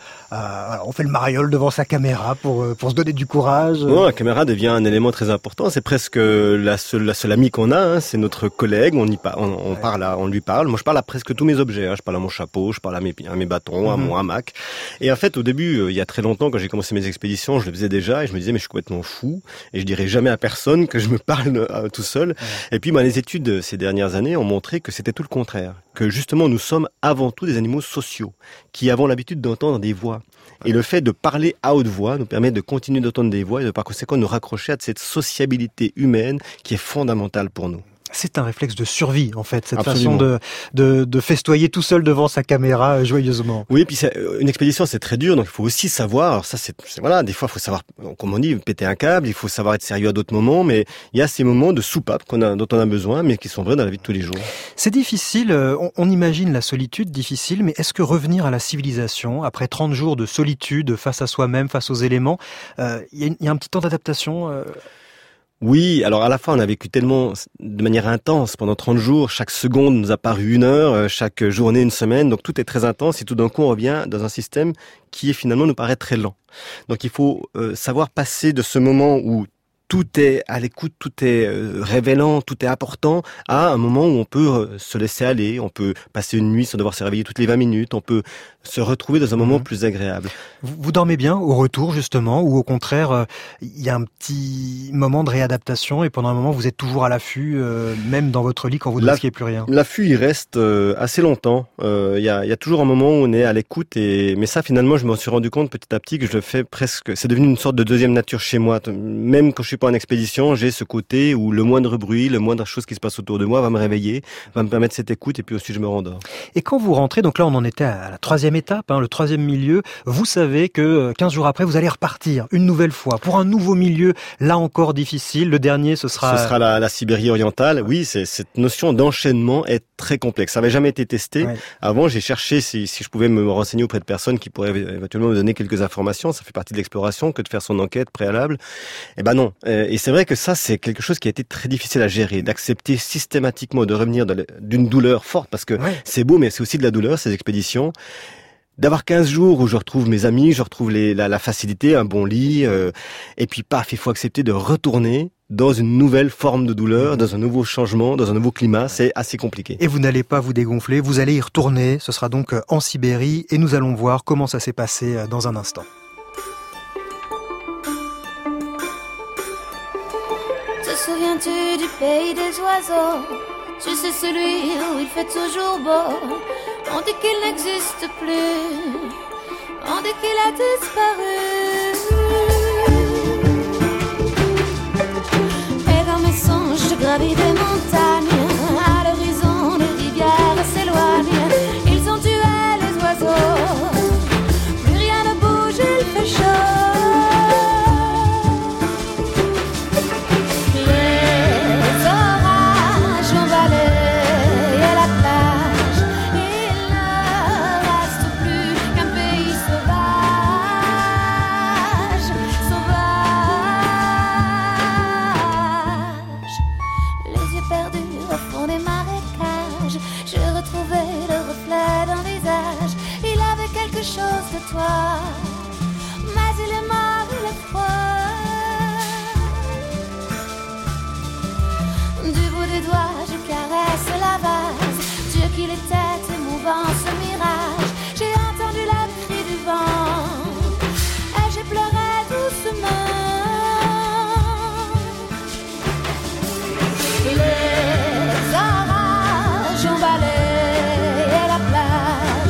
on fait le mariole devant sa caméra pour se donner du courage. Non, la caméra devient un élément très important. C'est presque la seule amie qu'on a. Hein. C'est notre collègue. On lui parle. Moi, je parle à presque tous mes objets. Hein. Je parle à mon chapeau, je parle à mes bâtons, à mon hamac. Et en fait, au début, il y a très longtemps, quand j'ai commencé mes expéditions, je le faisais déjà et je me disais, mais je suis complètement fou. Et je dirais jamais à personne que je me parle tout seul. Ouais. Et puis, les études ces dernières années ont montré que c'était tout le contraire. Que justement, nous sommes avant tout des animaux sociaux qui avons l'habitude d'entendre des voix. Et le fait de parler à haute voix nous permet de continuer d'entendre des voix et de par conséquent nous raccrocher à cette sociabilité humaine qui est fondamentale pour nous. C'est un réflexe de survie, en fait, cette Absolument. façon de festoyer tout seul devant sa caméra joyeusement. Oui, puis une expédition, c'est très dur, donc il faut aussi savoir. Alors ça, des fois, il faut savoir, comme on dit, péter un câble. Il faut savoir être sérieux à d'autres moments, mais il y a ces moments de soupape dont on a besoin, mais qui sont vrais dans la vie de tous les jours. C'est difficile. On imagine la solitude difficile, mais est-ce que revenir à la civilisation après 30 jours de solitude face à soi-même, face aux éléments, il y a un petit temps d'adaptation? Oui, alors à la fois on a vécu tellement de manière intense pendant 30 jours, chaque seconde nous a paru 1 heure, chaque journée 1 semaine, donc tout est très intense et tout d'un coup on revient dans un système qui finalement nous paraît très lent. Donc il faut savoir passer de ce moment où tout est à l'écoute, tout est révélant, tout est important, à un moment où on peut se laisser aller, on peut passer une nuit sans devoir se réveiller toutes les 20 minutes, on peut se retrouver dans un moment plus agréable. Vous dormez bien au retour justement, ou au contraire, il y a un petit moment de réadaptation et pendant un moment vous êtes toujours à l'affût, même dans votre lit quand vous ne risquez plus rien? L'affût, il reste assez longtemps. Il y a toujours un moment où on est à l'écoute, mais ça finalement je me suis rendu compte petit à petit que je le fais presque, c'est devenu une sorte de deuxième nature chez moi. Même quand je suis pas en expédition, j'ai ce côté où le moindre bruit, le moindre chose qui se passe autour de moi va me réveiller, va me permettre cette écoute et puis aussi je me rendors. Et quand vous rentrez, donc là on en était à la 3e étape, le 3e milieu, vous savez que 15 jours après vous allez repartir une nouvelle fois pour un nouveau milieu, là encore difficile. Le dernier ce sera la Sibérie orientale. Oui, cette notion d'enchaînement est très complexe. Ça n'avait jamais été testé. Ouais. Avant, j'ai cherché si je pouvais me renseigner auprès de personnes qui pourraient éventuellement me donner quelques informations. Ça fait partie de l'exploration que de faire son enquête préalable. Eh ben non. Et c'est vrai que ça, c'est quelque chose qui a été très difficile à gérer, d'accepter systématiquement de revenir d'une douleur forte, parce que c'est beau, mais c'est aussi de la douleur, ces expéditions. D'avoir 15 jours où je retrouve mes amis, je retrouve la facilité, un bon lit, et puis paf, il faut accepter de retourner dans une nouvelle forme de douleur, dans un nouveau changement, dans un nouveau climat, c'est assez compliqué. Et vous n'allez pas vous dégonfler, vous allez y retourner, ce sera donc en Sibérie, et nous allons voir comment ça s'est passé dans un instant. Te souviens-tu du pays des oiseaux? Tu sais, celui où il fait toujours beau. On dit qu'il n'existe plus, on dit qu'il a disparu. Et dans mes songes, je gravis des montagnes. À l'horizon, les rivières s'éloignent. Ils ont tué les oiseaux. Plus rien ne bouge, il fait chaud. De toi, mais il est mort, il est froid. Du bout des doigts, je caresse la vase. Dieu qu'il était émouvant ce mirage. J'ai entendu le cri du vent et j'ai pleuré doucement. Les orages ont balayé la plage.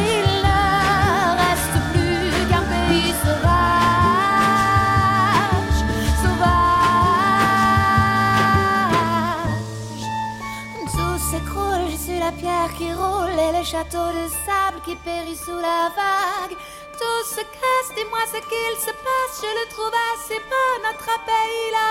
La pierre qui roule et les châteaux de sable qui périssent sous la vague. Tout se casse, dis-moi ce qu'il se passe. Je le trouve assez beau, notre pays-là.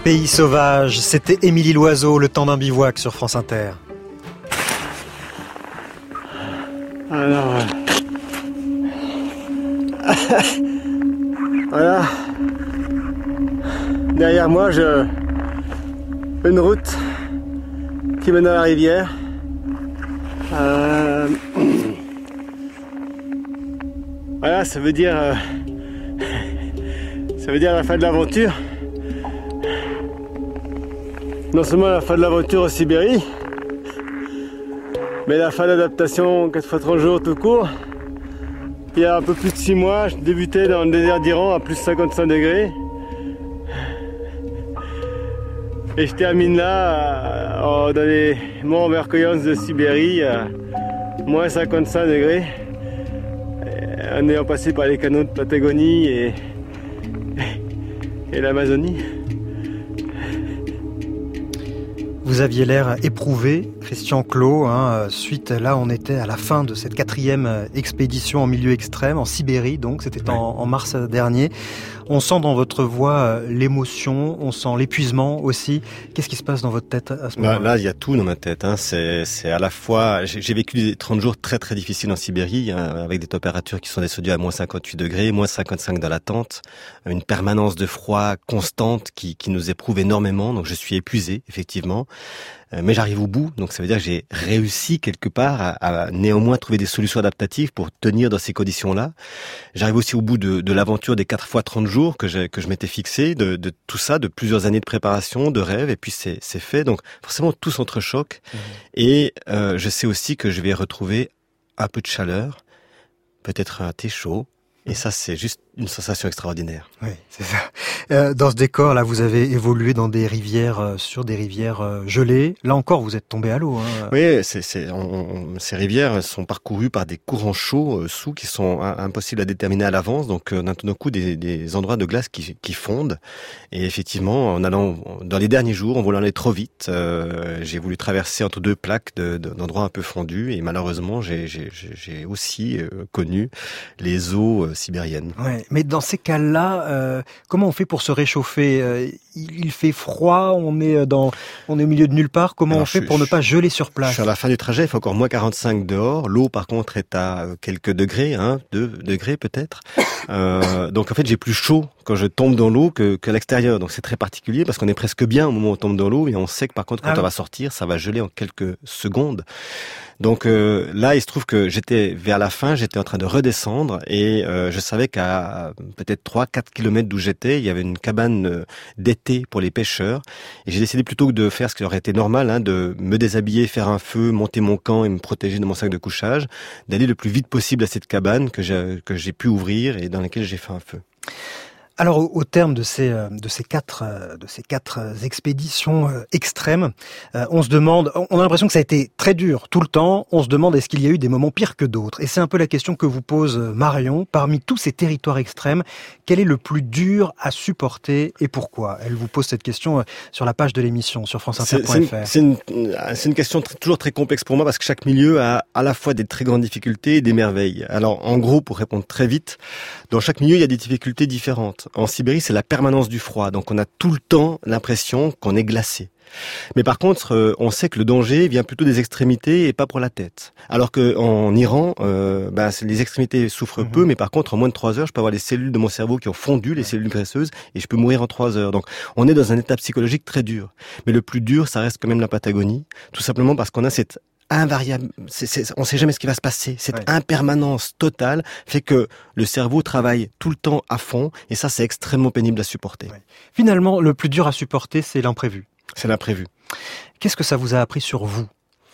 Pays sauvage, c'était Émilie Loiseau, Le temps d'un bivouac sur France Inter. Alors, voilà. Derrière moi, une route qui mène à la rivière. Voilà, ça veut dire la fin de l'aventure. Non seulement la fin de l'aventure en Sibérie, mais la fin de l'adaptation 4 x 30 jours tout court. Il y a un peu plus de 6 mois, je débutais dans le désert d'Iran à plus 55 degrés. Et je termine là, dans les monts Verkhoyansk de Sibérie, à moins 55 degrés. En ayant passé par les canaux de Patagonie et l'Amazonie. Vous aviez l'air éprouvé, Christian Clot, suite, là on était à la fin de cette 4e expédition en milieu extrême, en Sibérie donc, c'était en mars dernier. On sent dans votre voix l'émotion, on sent l'épuisement aussi. Qu'est-ce qui se passe dans votre tête à ce moment-là ? Là, il y a tout dans ma tête. C'est à la fois... J'ai vécu des 30 jours très très difficiles en Sibérie, avec des températures qui sont descendues à moins 58 degrés, moins 55 dans la tente, une permanence de froid constante qui nous éprouve énormément. Donc je suis épuisé, effectivement. Mais j'arrive au bout, donc ça veut dire que j'ai réussi quelque part à néanmoins trouver des solutions adaptatives pour tenir dans ces conditions-là. J'arrive aussi au bout de l'aventure des 4 fois 30 jours que je m'étais fixé, de tout ça, de plusieurs années de préparation, de rêve, et puis c'est fait. Donc forcément tout s'entrechoque. Et je sais aussi que je vais retrouver un peu de chaleur, peut-être un thé chaud. Et ça, c'est juste une sensation extraordinaire. Oui, c'est ça. Dans ce décor-là, vous avez évolué dans des rivières, sur des rivières gelées. Là encore, vous êtes tombé à l'eau. Oui, ces rivières sont parcourues par des courants chauds sous qui sont impossibles à déterminer à l'avance. Donc, on a tout d'un coup des endroits de glace qui fondent. Et effectivement, en allant dans les derniers jours, en voulant aller trop vite, j'ai voulu traverser entre deux plaques d'endroits un peu fondus. Et malheureusement, j'ai aussi connu les eaux sibériennes. Ouais, mais dans ces cas-là, comment on fait pour se réchauffer ? Il fait froid, on est au milieu de nulle part. Comment on fait pour ne pas geler sur place ? Je suis à la fin du trajet, il fait encore moins 45 dehors. L'eau, par contre, est à quelques degrés, 2 degrés peut-être. Donc en fait, j'ai plus chaud quand je tombe dans l'eau que l'extérieur. Donc c'est très particulier parce qu'on est presque bien au moment où on tombe dans l'eau, et on sait que par contre, quand on va sortir, ça va geler en quelques secondes. Donc là, il se trouve que j'étais vers la fin, j'étais en train de redescendre, et je savais qu'à peut-être 3-4 kilomètres d'où j'étais, il y avait une cabane d'été pour les pêcheurs. Et j'ai décidé, plutôt que de faire ce qui aurait été normal, de me déshabiller, faire un feu, monter mon camp et me protéger de mon sac de couchage, d'aller le plus vite possible à cette cabane que j'ai pu ouvrir et dans laquelle j'ai fait un feu. Alors, au terme de ces 4 expéditions extrêmes, on se demande, on a l'impression que ça a été très dur tout le temps. On se demande, est-ce qu'il y a eu des moments pires que d'autres ? Et c'est un peu la question que vous pose Marion. Parmi tous ces territoires extrêmes, quel est le plus dur à supporter et pourquoi ? Elle vous pose cette question sur la page de l'émission, sur franceinter.fr. C'est une question toujours très complexe pour moi, parce que chaque milieu a à la fois des très grandes difficultés et des merveilles. Alors, en gros, pour répondre très vite, dans chaque milieu, il y a des difficultés différentes. En Sibérie, c'est la permanence du froid, donc on a tout le temps l'impression qu'on est glacé. Mais par contre, on sait que le danger vient plutôt des extrémités et pas pour la tête. Alors qu'en Iran, les extrémités souffrent peu, mais par contre, en moins de 3 heures, je peux avoir les cellules de mon cerveau qui ont fondu, les cellules graisseuses, et je peux mourir en 3 heures. Donc, on est dans un état psychologique très dur. Mais le plus dur, ça reste quand même la Patagonie, tout simplement parce qu'on a cette invariable, on sait jamais ce qui va se passer. Cette impermanence totale fait que le cerveau travaille tout le temps à fond, et ça, c'est extrêmement pénible à supporter. Finalement, le plus dur à supporter, c'est l'imprévu. C'est l'imprévu. Qu'est-ce que ça vous a appris sur vous ?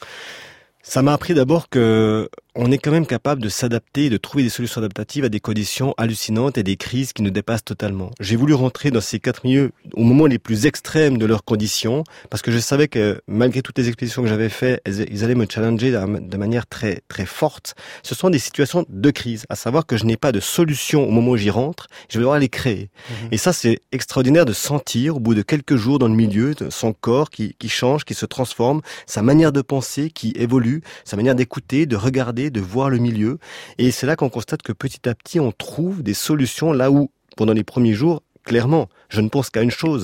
Ça m'a appris d'abord que on est quand même capable de s'adapter et de trouver des solutions adaptatives à des conditions hallucinantes et des crises qui nous dépassent totalement. J'ai voulu rentrer dans ces 4 milieux au moment les plus extrêmes de leurs conditions, parce que je savais que malgré toutes les expéditions que j'avais faites, ils allaient me challenger de manière très très forte. Ce sont des situations de crise, à savoir que je n'ai pas de solution au moment où j'y rentre, je vais devoir les créer. Et ça, c'est extraordinaire de sentir, au bout de quelques jours dans le milieu, son corps qui change, qui se transforme, sa manière de penser qui évolue, sa manière d'écouter, de regarder, de voir le milieu. Et c'est là qu'on constate que petit à petit, on trouve des solutions là où, pendant les premiers jours, clairement, je ne pense qu'à une chose,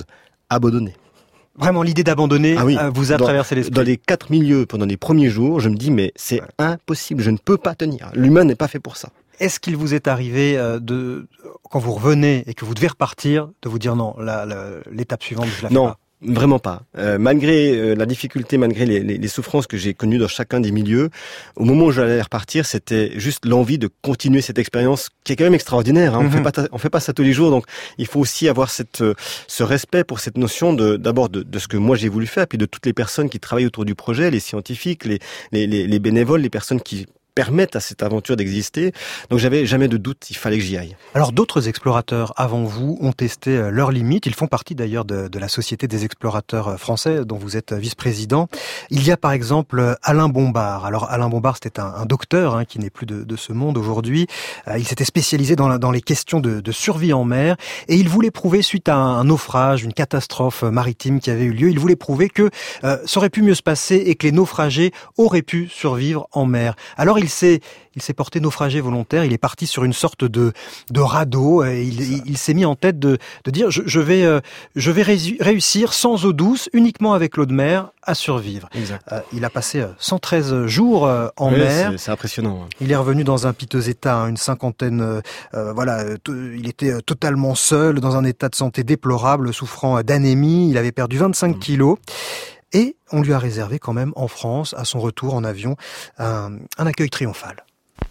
abandonner. Vraiment, l'idée d'abandonner vous a traversé l'esprit. Dans les 4 milieux, pendant les premiers jours, je me dis, mais c'est impossible, je ne peux pas tenir. L'humain n'est pas fait pour ça. Est-ce qu'il vous est arrivé quand vous revenez et que vous devez repartir, de vous dire non, l'étape suivante, je la fais pas? Non. Vraiment pas. Malgré la difficulté, malgré les souffrances que j'ai connues dans chacun des milieux, au moment où j'allais repartir, c'était juste l'envie de continuer cette expérience qui est quand même extraordinaire. Hein. On fait pas ça tous les jours, donc il faut aussi avoir ce respect pour cette notion d'abord de ce que moi j'ai voulu faire, puis de toutes les personnes qui travaillent autour du projet, les scientifiques, les bénévoles, les personnes qui permettent à cette aventure d'exister. Donc j'avais jamais de doute, il fallait que j'y aille. Alors d'autres explorateurs avant vous ont testé leurs limites. Ils font partie d'ailleurs de la Société des explorateurs français dont vous êtes vice-président. Il y a par exemple Alain Bombard. Alors Alain Bombard, c'était un docteur qui n'est plus de ce monde aujourd'hui. Il s'était spécialisé dans les questions de survie en mer et il voulait prouver, suite à un naufrage, une catastrophe maritime qui avait eu lieu, il voulait prouver que ça aurait pu mieux se passer et que les naufragés auraient pu survivre en mer. Alors il s'est porté naufragé volontaire, il est parti sur une sorte de radeau, et il s'est mis en tête de dire je vais réussir sans eau douce, uniquement avec l'eau de mer, à survivre. Il a passé 113 jours en mer. C'est impressionnant. Hein. Il est revenu dans un piteux état, une cinquantaine, il était totalement seul, dans un état de santé déplorable, souffrant d'anémie, il avait perdu 25 kilos. Et on lui a réservé quand même en France, à son retour en avion, un accueil triomphal.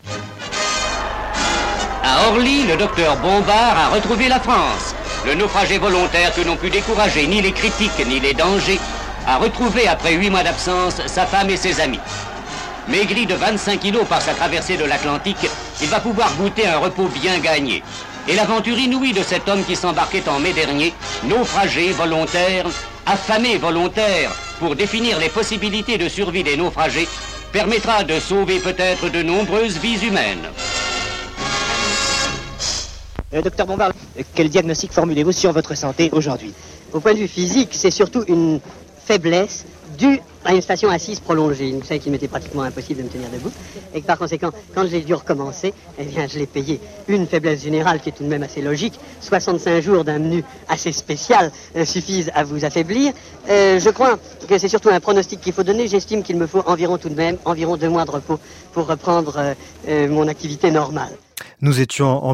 À Orly, le docteur Bombard a retrouvé la France. Le naufragé volontaire que n'ont pu décourager ni les critiques ni les dangers a retrouvé après 8 mois d'absence sa femme et ses amis. Maigri de 25 kilos par sa traversée de l'Atlantique, il va pouvoir goûter un repos bien gagné. Et l'aventure inouïe de cet homme qui s'embarquait en mai dernier, naufragé volontaire, affamé volontaire, pour définir les possibilités de survie des naufragés, permettra de sauver peut-être de nombreuses vies humaines. Docteur Bombard, quel diagnostic formulez-vous sur votre santé aujourd'hui? Au point de vue physique, c'est surtout une faiblesse due à une station assise prolongée. Vous savez qu'il m'était pratiquement impossible de me tenir debout. Et que par conséquent, quand j'ai dû recommencer, je l'ai payé. Une faiblesse générale qui est tout de même assez logique. 65 jours d'un menu assez spécial suffisent à vous affaiblir. Je crois que c'est surtout un pronostic qu'il faut donner. J'estime qu'il me faut environ 2 mois de repos pour reprendre mon activité normale. Nous étions en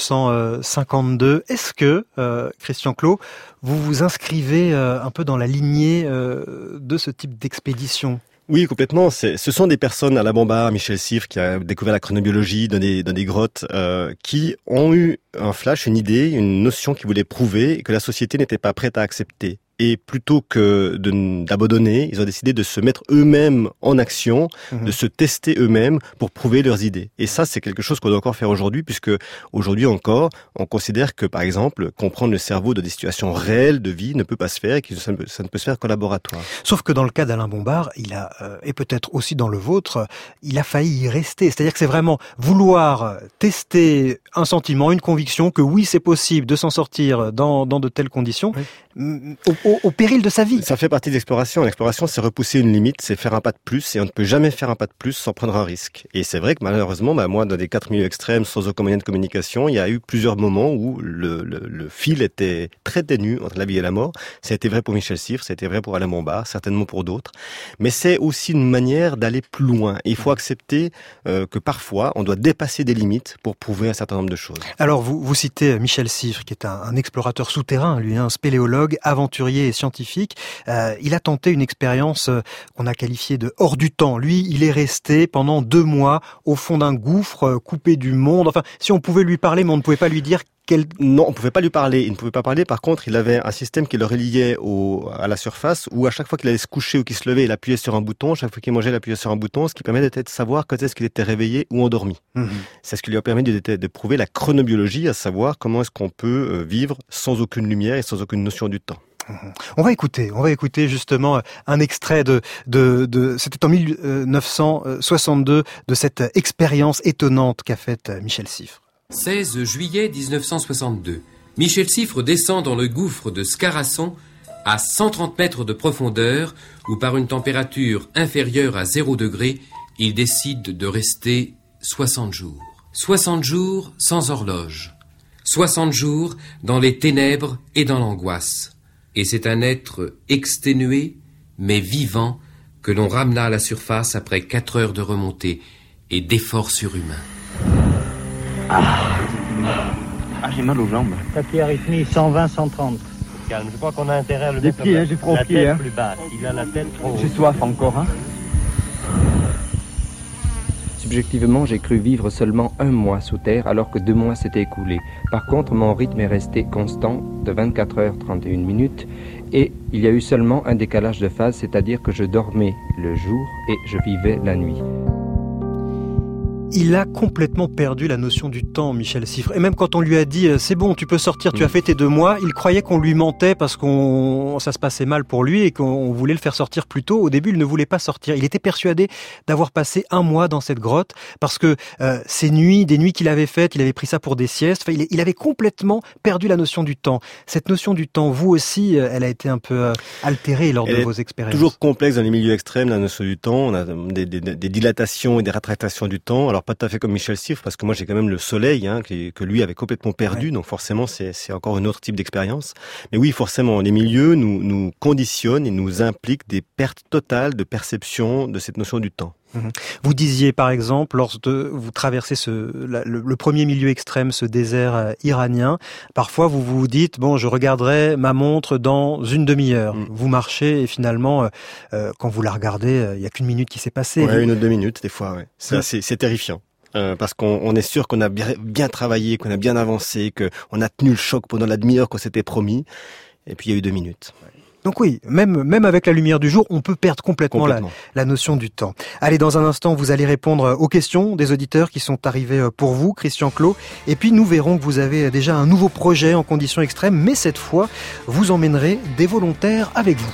1952. Est-ce que, Christian Clot, vous vous inscrivez un peu dans la lignée de ce type d'expédition? Oui, complètement. Ce sont des personnes, Alain Bombard, Michel Siffre, qui a découvert la chronobiologie dans des grottes, qui ont eu un flash, une idée, une notion qu'ils voulaient prouver et que la société n'était pas prête à accepter. Et plutôt que d'abandonner, ils ont décidé de se mettre eux-mêmes en action, de se tester eux-mêmes pour prouver leurs idées. Et ça, c'est quelque chose qu'on doit encore faire aujourd'hui, puisque aujourd'hui encore, on considère que, par exemple, comprendre le cerveau de des situations réelles de vie ne peut pas se faire et que ça ne peut se faire qu'en laboratoire. Sauf que dans le cas d'Alain Bombard, il a, et peut-être aussi dans le vôtre, il a failli y rester. C'est-à-dire que c'est vraiment vouloir tester un sentiment, une conviction que oui, c'est possible de s'en sortir dans de telles conditions. Oui. Au péril de sa vie. Ça fait partie de l'exploration. L'exploration, c'est repousser une limite, c'est faire un pas de plus, et on ne peut jamais faire un pas de plus sans prendre un risque. Et c'est vrai que malheureusement, moi, dans des 4 milieux extrêmes, sans aucun moyen de communication, il y a eu plusieurs moments où le fil était très ténu entre la vie et la mort. Ça a été vrai pour Michel Siffre, ça a été vrai pour Alain Bombard, certainement pour d'autres. Mais c'est aussi une manière d'aller plus loin. Et il faut accepter que parfois, on doit dépasser des limites pour prouver un certain nombre de choses. Alors, vous citez Michel Siffre, qui est un explorateur souterrain, lui, un spéléologue, aventurier et scientifique. Il a tenté une expérience qu'on a qualifiée de hors du temps. Lui, il est resté pendant 2 mois au fond d'un gouffre, coupé du monde. Enfin, si on pouvait lui parler, mais on ne pouvait pas lui dire Non, on pouvait pas lui parler. Il ne pouvait pas parler. Par contre, il avait un système qui le reliait à la surface, où à chaque fois qu'il allait se coucher ou qu'il se levait, il appuyait sur un bouton. Chaque fois qu'il mangeait, il appuyait sur un bouton, ce qui permettait de savoir quand est-ce qu'il était réveillé ou endormi. C'est ce qui lui a permis de prouver la chronobiologie, à savoir comment est-ce qu'on peut vivre sans aucune lumière et sans aucune notion du temps. On va écouter justement un extrait c'était en 1962, de cette expérience étonnante qu'a faite Michel Siffre. 16 juillet 1962. Michel Siffre descend dans le gouffre de Scarasson à 130 mètres de profondeur où par une température inférieure à 0 degré, il décide de rester 60 jours. 60 jours sans horloge. 60 jours dans les ténèbres et dans l'angoisse. et c'est un être exténué, mais vivant, que l'on ramena à la surface après 4 heures de remontée et d'efforts surhumains. J'ai mal aux jambes. Papier arythmie 120-130. Calme, je crois qu'on a intérêt à le Des mettre pieds, j'ai trop la pieds, tête hein. plus basse. Il a la tête trop J'ai haute. soif encore, hein. Subjectivement, j'ai cru vivre seulement 1 mois sous terre alors que 2 mois s'étaient écoulés. Par contre, mon rythme est resté constant de 24 heures 31 minutes et il y a eu seulement un décalage de phase, c'est-à-dire que je dormais le jour et je vivais la nuit. Il a complètement perdu la notion du temps, Michel Siffre. Et même quand on lui a dit « c'est bon, tu peux sortir, tu as fait tes 2 mois », il croyait qu'on lui mentait parce ça se passait mal pour lui et qu'on voulait le faire sortir plus tôt. Au début, il ne voulait pas sortir. Il était persuadé d'avoir passé 1 mois dans cette grotte parce que des nuits qu'il avait faites, il avait pris ça pour des siestes. Enfin, il avait complètement perdu la notion du temps. Cette notion du temps, vous aussi, elle a été un peu altérée lors de vos expériences. Toujours complexe dans les milieux extrêmes, la notion du temps. On a des dilatations et des rétractations du temps. Alors, pas tout à fait comme Michel Siffre, parce que moi j'ai quand même le soleil que lui avait complètement perdu, ouais. Donc forcément c'est encore un autre type d'expérience. Mais oui, forcément, les milieux nous conditionnent et nous impliquent des pertes totales de perception de cette notion du temps. Vous disiez par exemple, lorsque vous traversez le premier milieu extrême, ce désert iranien, parfois vous vous dites, bon, je regarderai ma montre dans une demi-heure. Vous marchez et finalement, quand vous la regardez, il n'y a qu'une minute qui s'est passée. Ouais, 1 ou 2 minutes des fois, ouais. C'est terrifiant. Parce qu'on est sûr qu'on a bien travaillé, qu'on a bien avancé, qu'on a tenu le choc pendant la demi-heure qu'on s'était promis, et puis il y a eu 2 minutes. Donc oui, même avec la lumière du jour, on peut perdre complètement. La notion du temps. Allez, dans un instant, vous allez répondre aux questions des auditeurs qui sont arrivés pour vous, Christian Clot. Et puis nous verrons que vous avez déjà un nouveau projet en conditions extrêmes, mais cette fois, vous emmènerez des volontaires avec vous.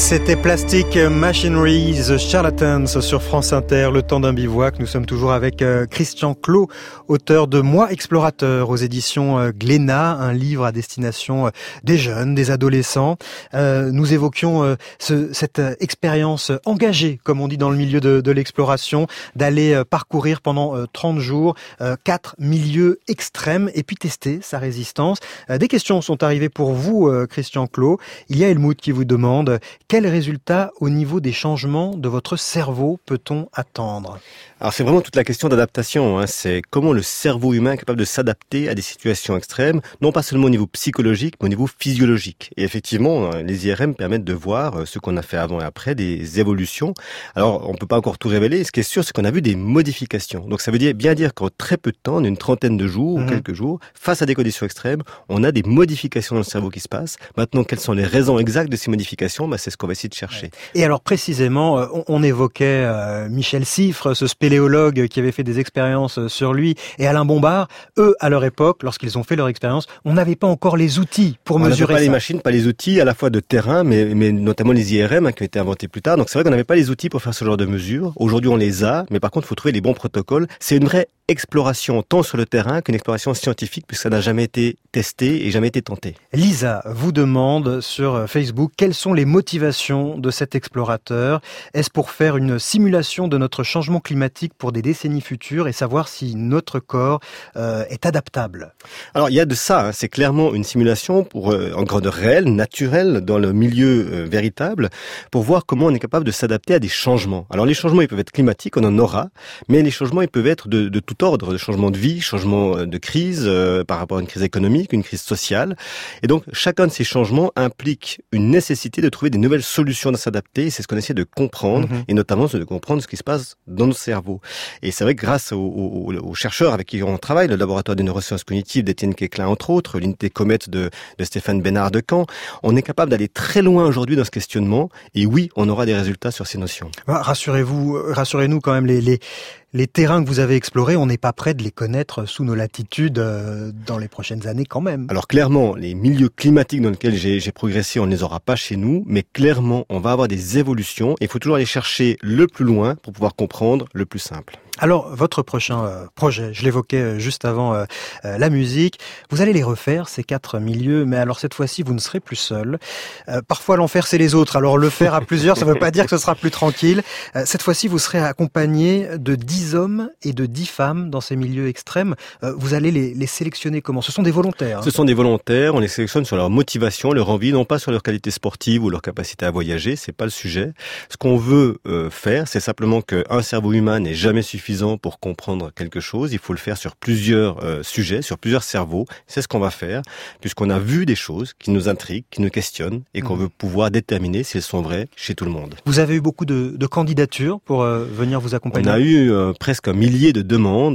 C'était Plastic Machinery, The Charlatans sur France Inter, le temps d'un bivouac. Nous sommes toujours avec Christian Clot, auteur de Moi explorateur aux éditions Glénat, un livre à destination des jeunes, des adolescents. Nous évoquions cette expérience engagée, comme on dit dans le milieu de l'exploration, d'aller parcourir pendant 30 jours 4 milieux extrêmes et puis tester sa résistance. Des questions sont arrivées pour vous, Christian Clot. Il y a Helmut qui vous demande: quels résultats au niveau des changements de votre cerveau peut-on attendre ? Alors c'est vraiment toute la question d'adaptation, c'est comment le cerveau humain est capable de s'adapter à des situations extrêmes, non pas seulement au niveau psychologique, mais au niveau physiologique. Et effectivement, les IRM permettent de voir ce qu'on a fait avant et après, des évolutions. Alors on peut pas encore tout révéler, ce qui est sûr, c'est qu'on a vu des modifications. Donc ça veut bien dire qu'en très peu de temps, en une trentaine de jours ou quelques jours, face à des conditions extrêmes, on a des modifications dans le cerveau qui se passent. Maintenant, quelles sont les raisons exactes de ces modifications ? C'est ce qu'on va essayer de chercher. Et alors précisément, on évoquait Michel Siffre, ce spéléologue qui avait fait des expériences sur lui, et Alain Bombard. Eux, à leur époque, lorsqu'ils ont fait leur expérience, on n'avait pas encore les outils pour mesurer ça. Pas les machines, pas les outils, à la fois de terrain, mais notamment les IRM qui ont été inventés plus tard. Donc c'est vrai qu'on n'avait pas les outils pour faire ce genre de mesures. Aujourd'hui, on les a, mais par contre, il faut trouver les bons protocoles. C'est une vraie exploration tant sur le terrain qu'une exploration scientifique, puisque ça n'a jamais été testé et jamais été tenté. Lisa vous demande sur Facebook quelles sont les motivations de cet explorateur. Est-ce pour faire une simulation de notre changement climatique pour des décennies futures et savoir si notre corps est adaptable ? Alors il y a de ça, c'est clairement une simulation pour en grandeur réelle, naturelle, dans le milieu véritable, pour voir comment on est capable de s'adapter à des changements. Alors les changements, ils peuvent être climatiques, on en aura, mais les changements, ils peuvent être de tout ordre, de changement de vie, changement de crise par rapport à une crise économique, une crise sociale. Et donc, chacun de ces changements implique une nécessité de trouver des nouvelles solutions à s'adapter. C'est ce qu'on essaie de comprendre, et notamment de comprendre ce qui se passe dans nos cerveaux. Et c'est vrai que grâce aux chercheurs avec qui on travaille, le laboratoire des neurosciences cognitives d'Étienne Quéclin, entre autres, l'unité Comète de Stéphane Bénard de Caen, on est capable d'aller très loin aujourd'hui dans ce questionnement. Et oui, on aura des résultats sur ces notions. Rassurez-nous quand même, les terrains que vous avez explorés, on n'est pas prêt de les connaître sous nos latitudes dans les prochaines années quand même. Alors clairement, les milieux climatiques dans lesquels j'ai progressé, on ne les aura pas chez nous, mais clairement, on va avoir des évolutions. Et il faut toujours aller chercher le plus loin pour pouvoir comprendre le plus simple. Alors, votre prochain projet, je l'évoquais juste avant la musique, vous allez les refaire, ces 4 milieux, mais alors cette fois-ci, vous ne serez plus seul. Parfois, l'enfer, c'est les autres, alors le faire à plusieurs, ça ne veut pas dire que ce sera plus tranquille. Cette fois-ci, vous serez accompagné de 10 hommes et de 10 femmes dans ces milieux extrêmes. Vous allez les sélectionner comment ? Ce sont des volontaires. Ce sont des volontaires, on les sélectionne sur leur motivation, leur envie, non pas sur leur qualité sportive ou leur capacité à voyager, c'est pas le sujet. Ce qu'on veut faire, c'est simplement qu'un cerveau humain n'est jamais suffisant pour comprendre quelque chose. Il faut le faire sur plusieurs sujets, sur plusieurs cerveaux. C'est ce qu'on va faire, puisqu'on a vu des choses qui nous intriguent, qui nous questionnent, et qu'on veut pouvoir déterminer si elles sont vraies chez tout le monde. Vous avez eu beaucoup de candidatures pour venir vous accompagner ? On a eu presque 1 millier de demandes,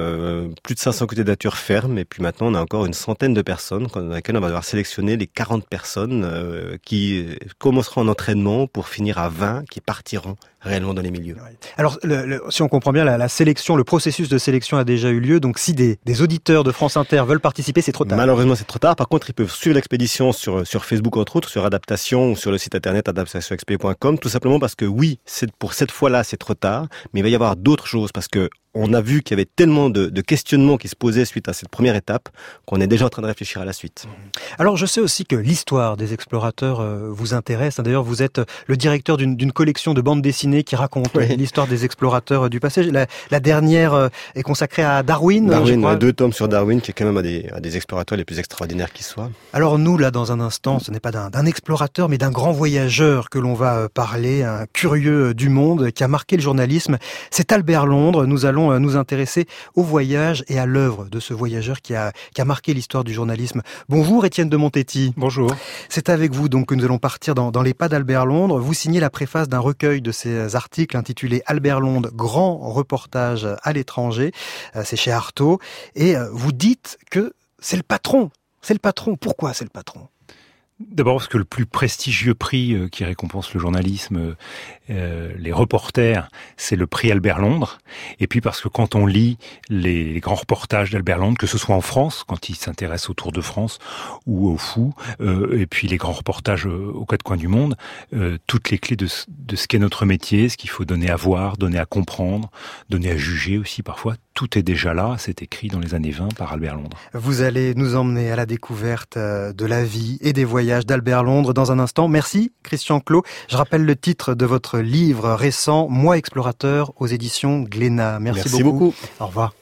plus de 500 candidatures fermes, et puis maintenant on a encore une centaine de personnes dans lesquelles on va devoir sélectionner les 40 personnes qui commenceront en entraînement pour finir à 20 qui partiront réellement dans les milieux. Alors, si on comprend bien, la sélection, le processus de sélection a déjà eu lieu. Donc, si des auditeurs de France Inter veulent participer, c'est trop tard. Malheureusement, c'est trop tard. Par contre, ils peuvent suivre l'expédition sur Facebook, entre autres, sur Adaptation ou sur le site internet adaptationexp.com, tout simplement parce que oui, pour cette fois-là, c'est trop tard, mais il va y avoir d'autres choses parce que on a vu qu'il y avait tellement de questionnements qui se posaient suite à cette première étape qu'on est déjà en train de réfléchir à la suite. Alors, je sais aussi que l'histoire des explorateurs vous intéresse. D'ailleurs, vous êtes le directeur d'une collection de bandes dessinées qui raconte l'histoire des explorateurs du passé. La dernière est consacrée à Darwin. Je crois. 2 tomes sur Darwin, qui est quand même un des explorateurs les plus extraordinaires qui soient. Alors nous, là, dans un instant, ce n'est pas d'un explorateur, mais d'un grand voyageur que l'on va parler, un curieux du monde qui a marqué le journalisme. C'est Albert Londres. Nous allons nous intéresser au voyage et à l'œuvre de ce voyageur qui a marqué l'histoire du journalisme. Bonjour Étienne de Montetti. Bonjour. C'est avec vous donc que nous allons partir dans les pas d'Albert Londres. Vous signez la préface d'un recueil de ses articles intitulé Albert Londres, grand reportage à l'étranger. C'est chez Artaud. Et vous dites que c'est le patron. C'est le patron. Pourquoi c'est le patron ? D'abord parce que le plus prestigieux prix qui récompense le journalisme, les reporters, c'est le prix Albert Londres. Et puis parce que quand on lit les grands reportages d'Albert Londres, que ce soit en France, quand il s'intéresse au Tour de France ou au fou, et puis les grands reportages aux quatre coins du monde, toutes les clés de ce qu'est notre métier, ce qu'il faut donner à voir, donner à comprendre, donner à juger aussi parfois, tout est déjà là, c'est écrit dans les années 20 par Albert Londres. Vous allez nous emmener à la découverte de la vie et des voyages d'Albert Londres dans un instant. Merci Christian Clot. Je rappelle le titre de votre livre récent, Moi explorateur, aux éditions Glénat. Merci beaucoup. Au revoir.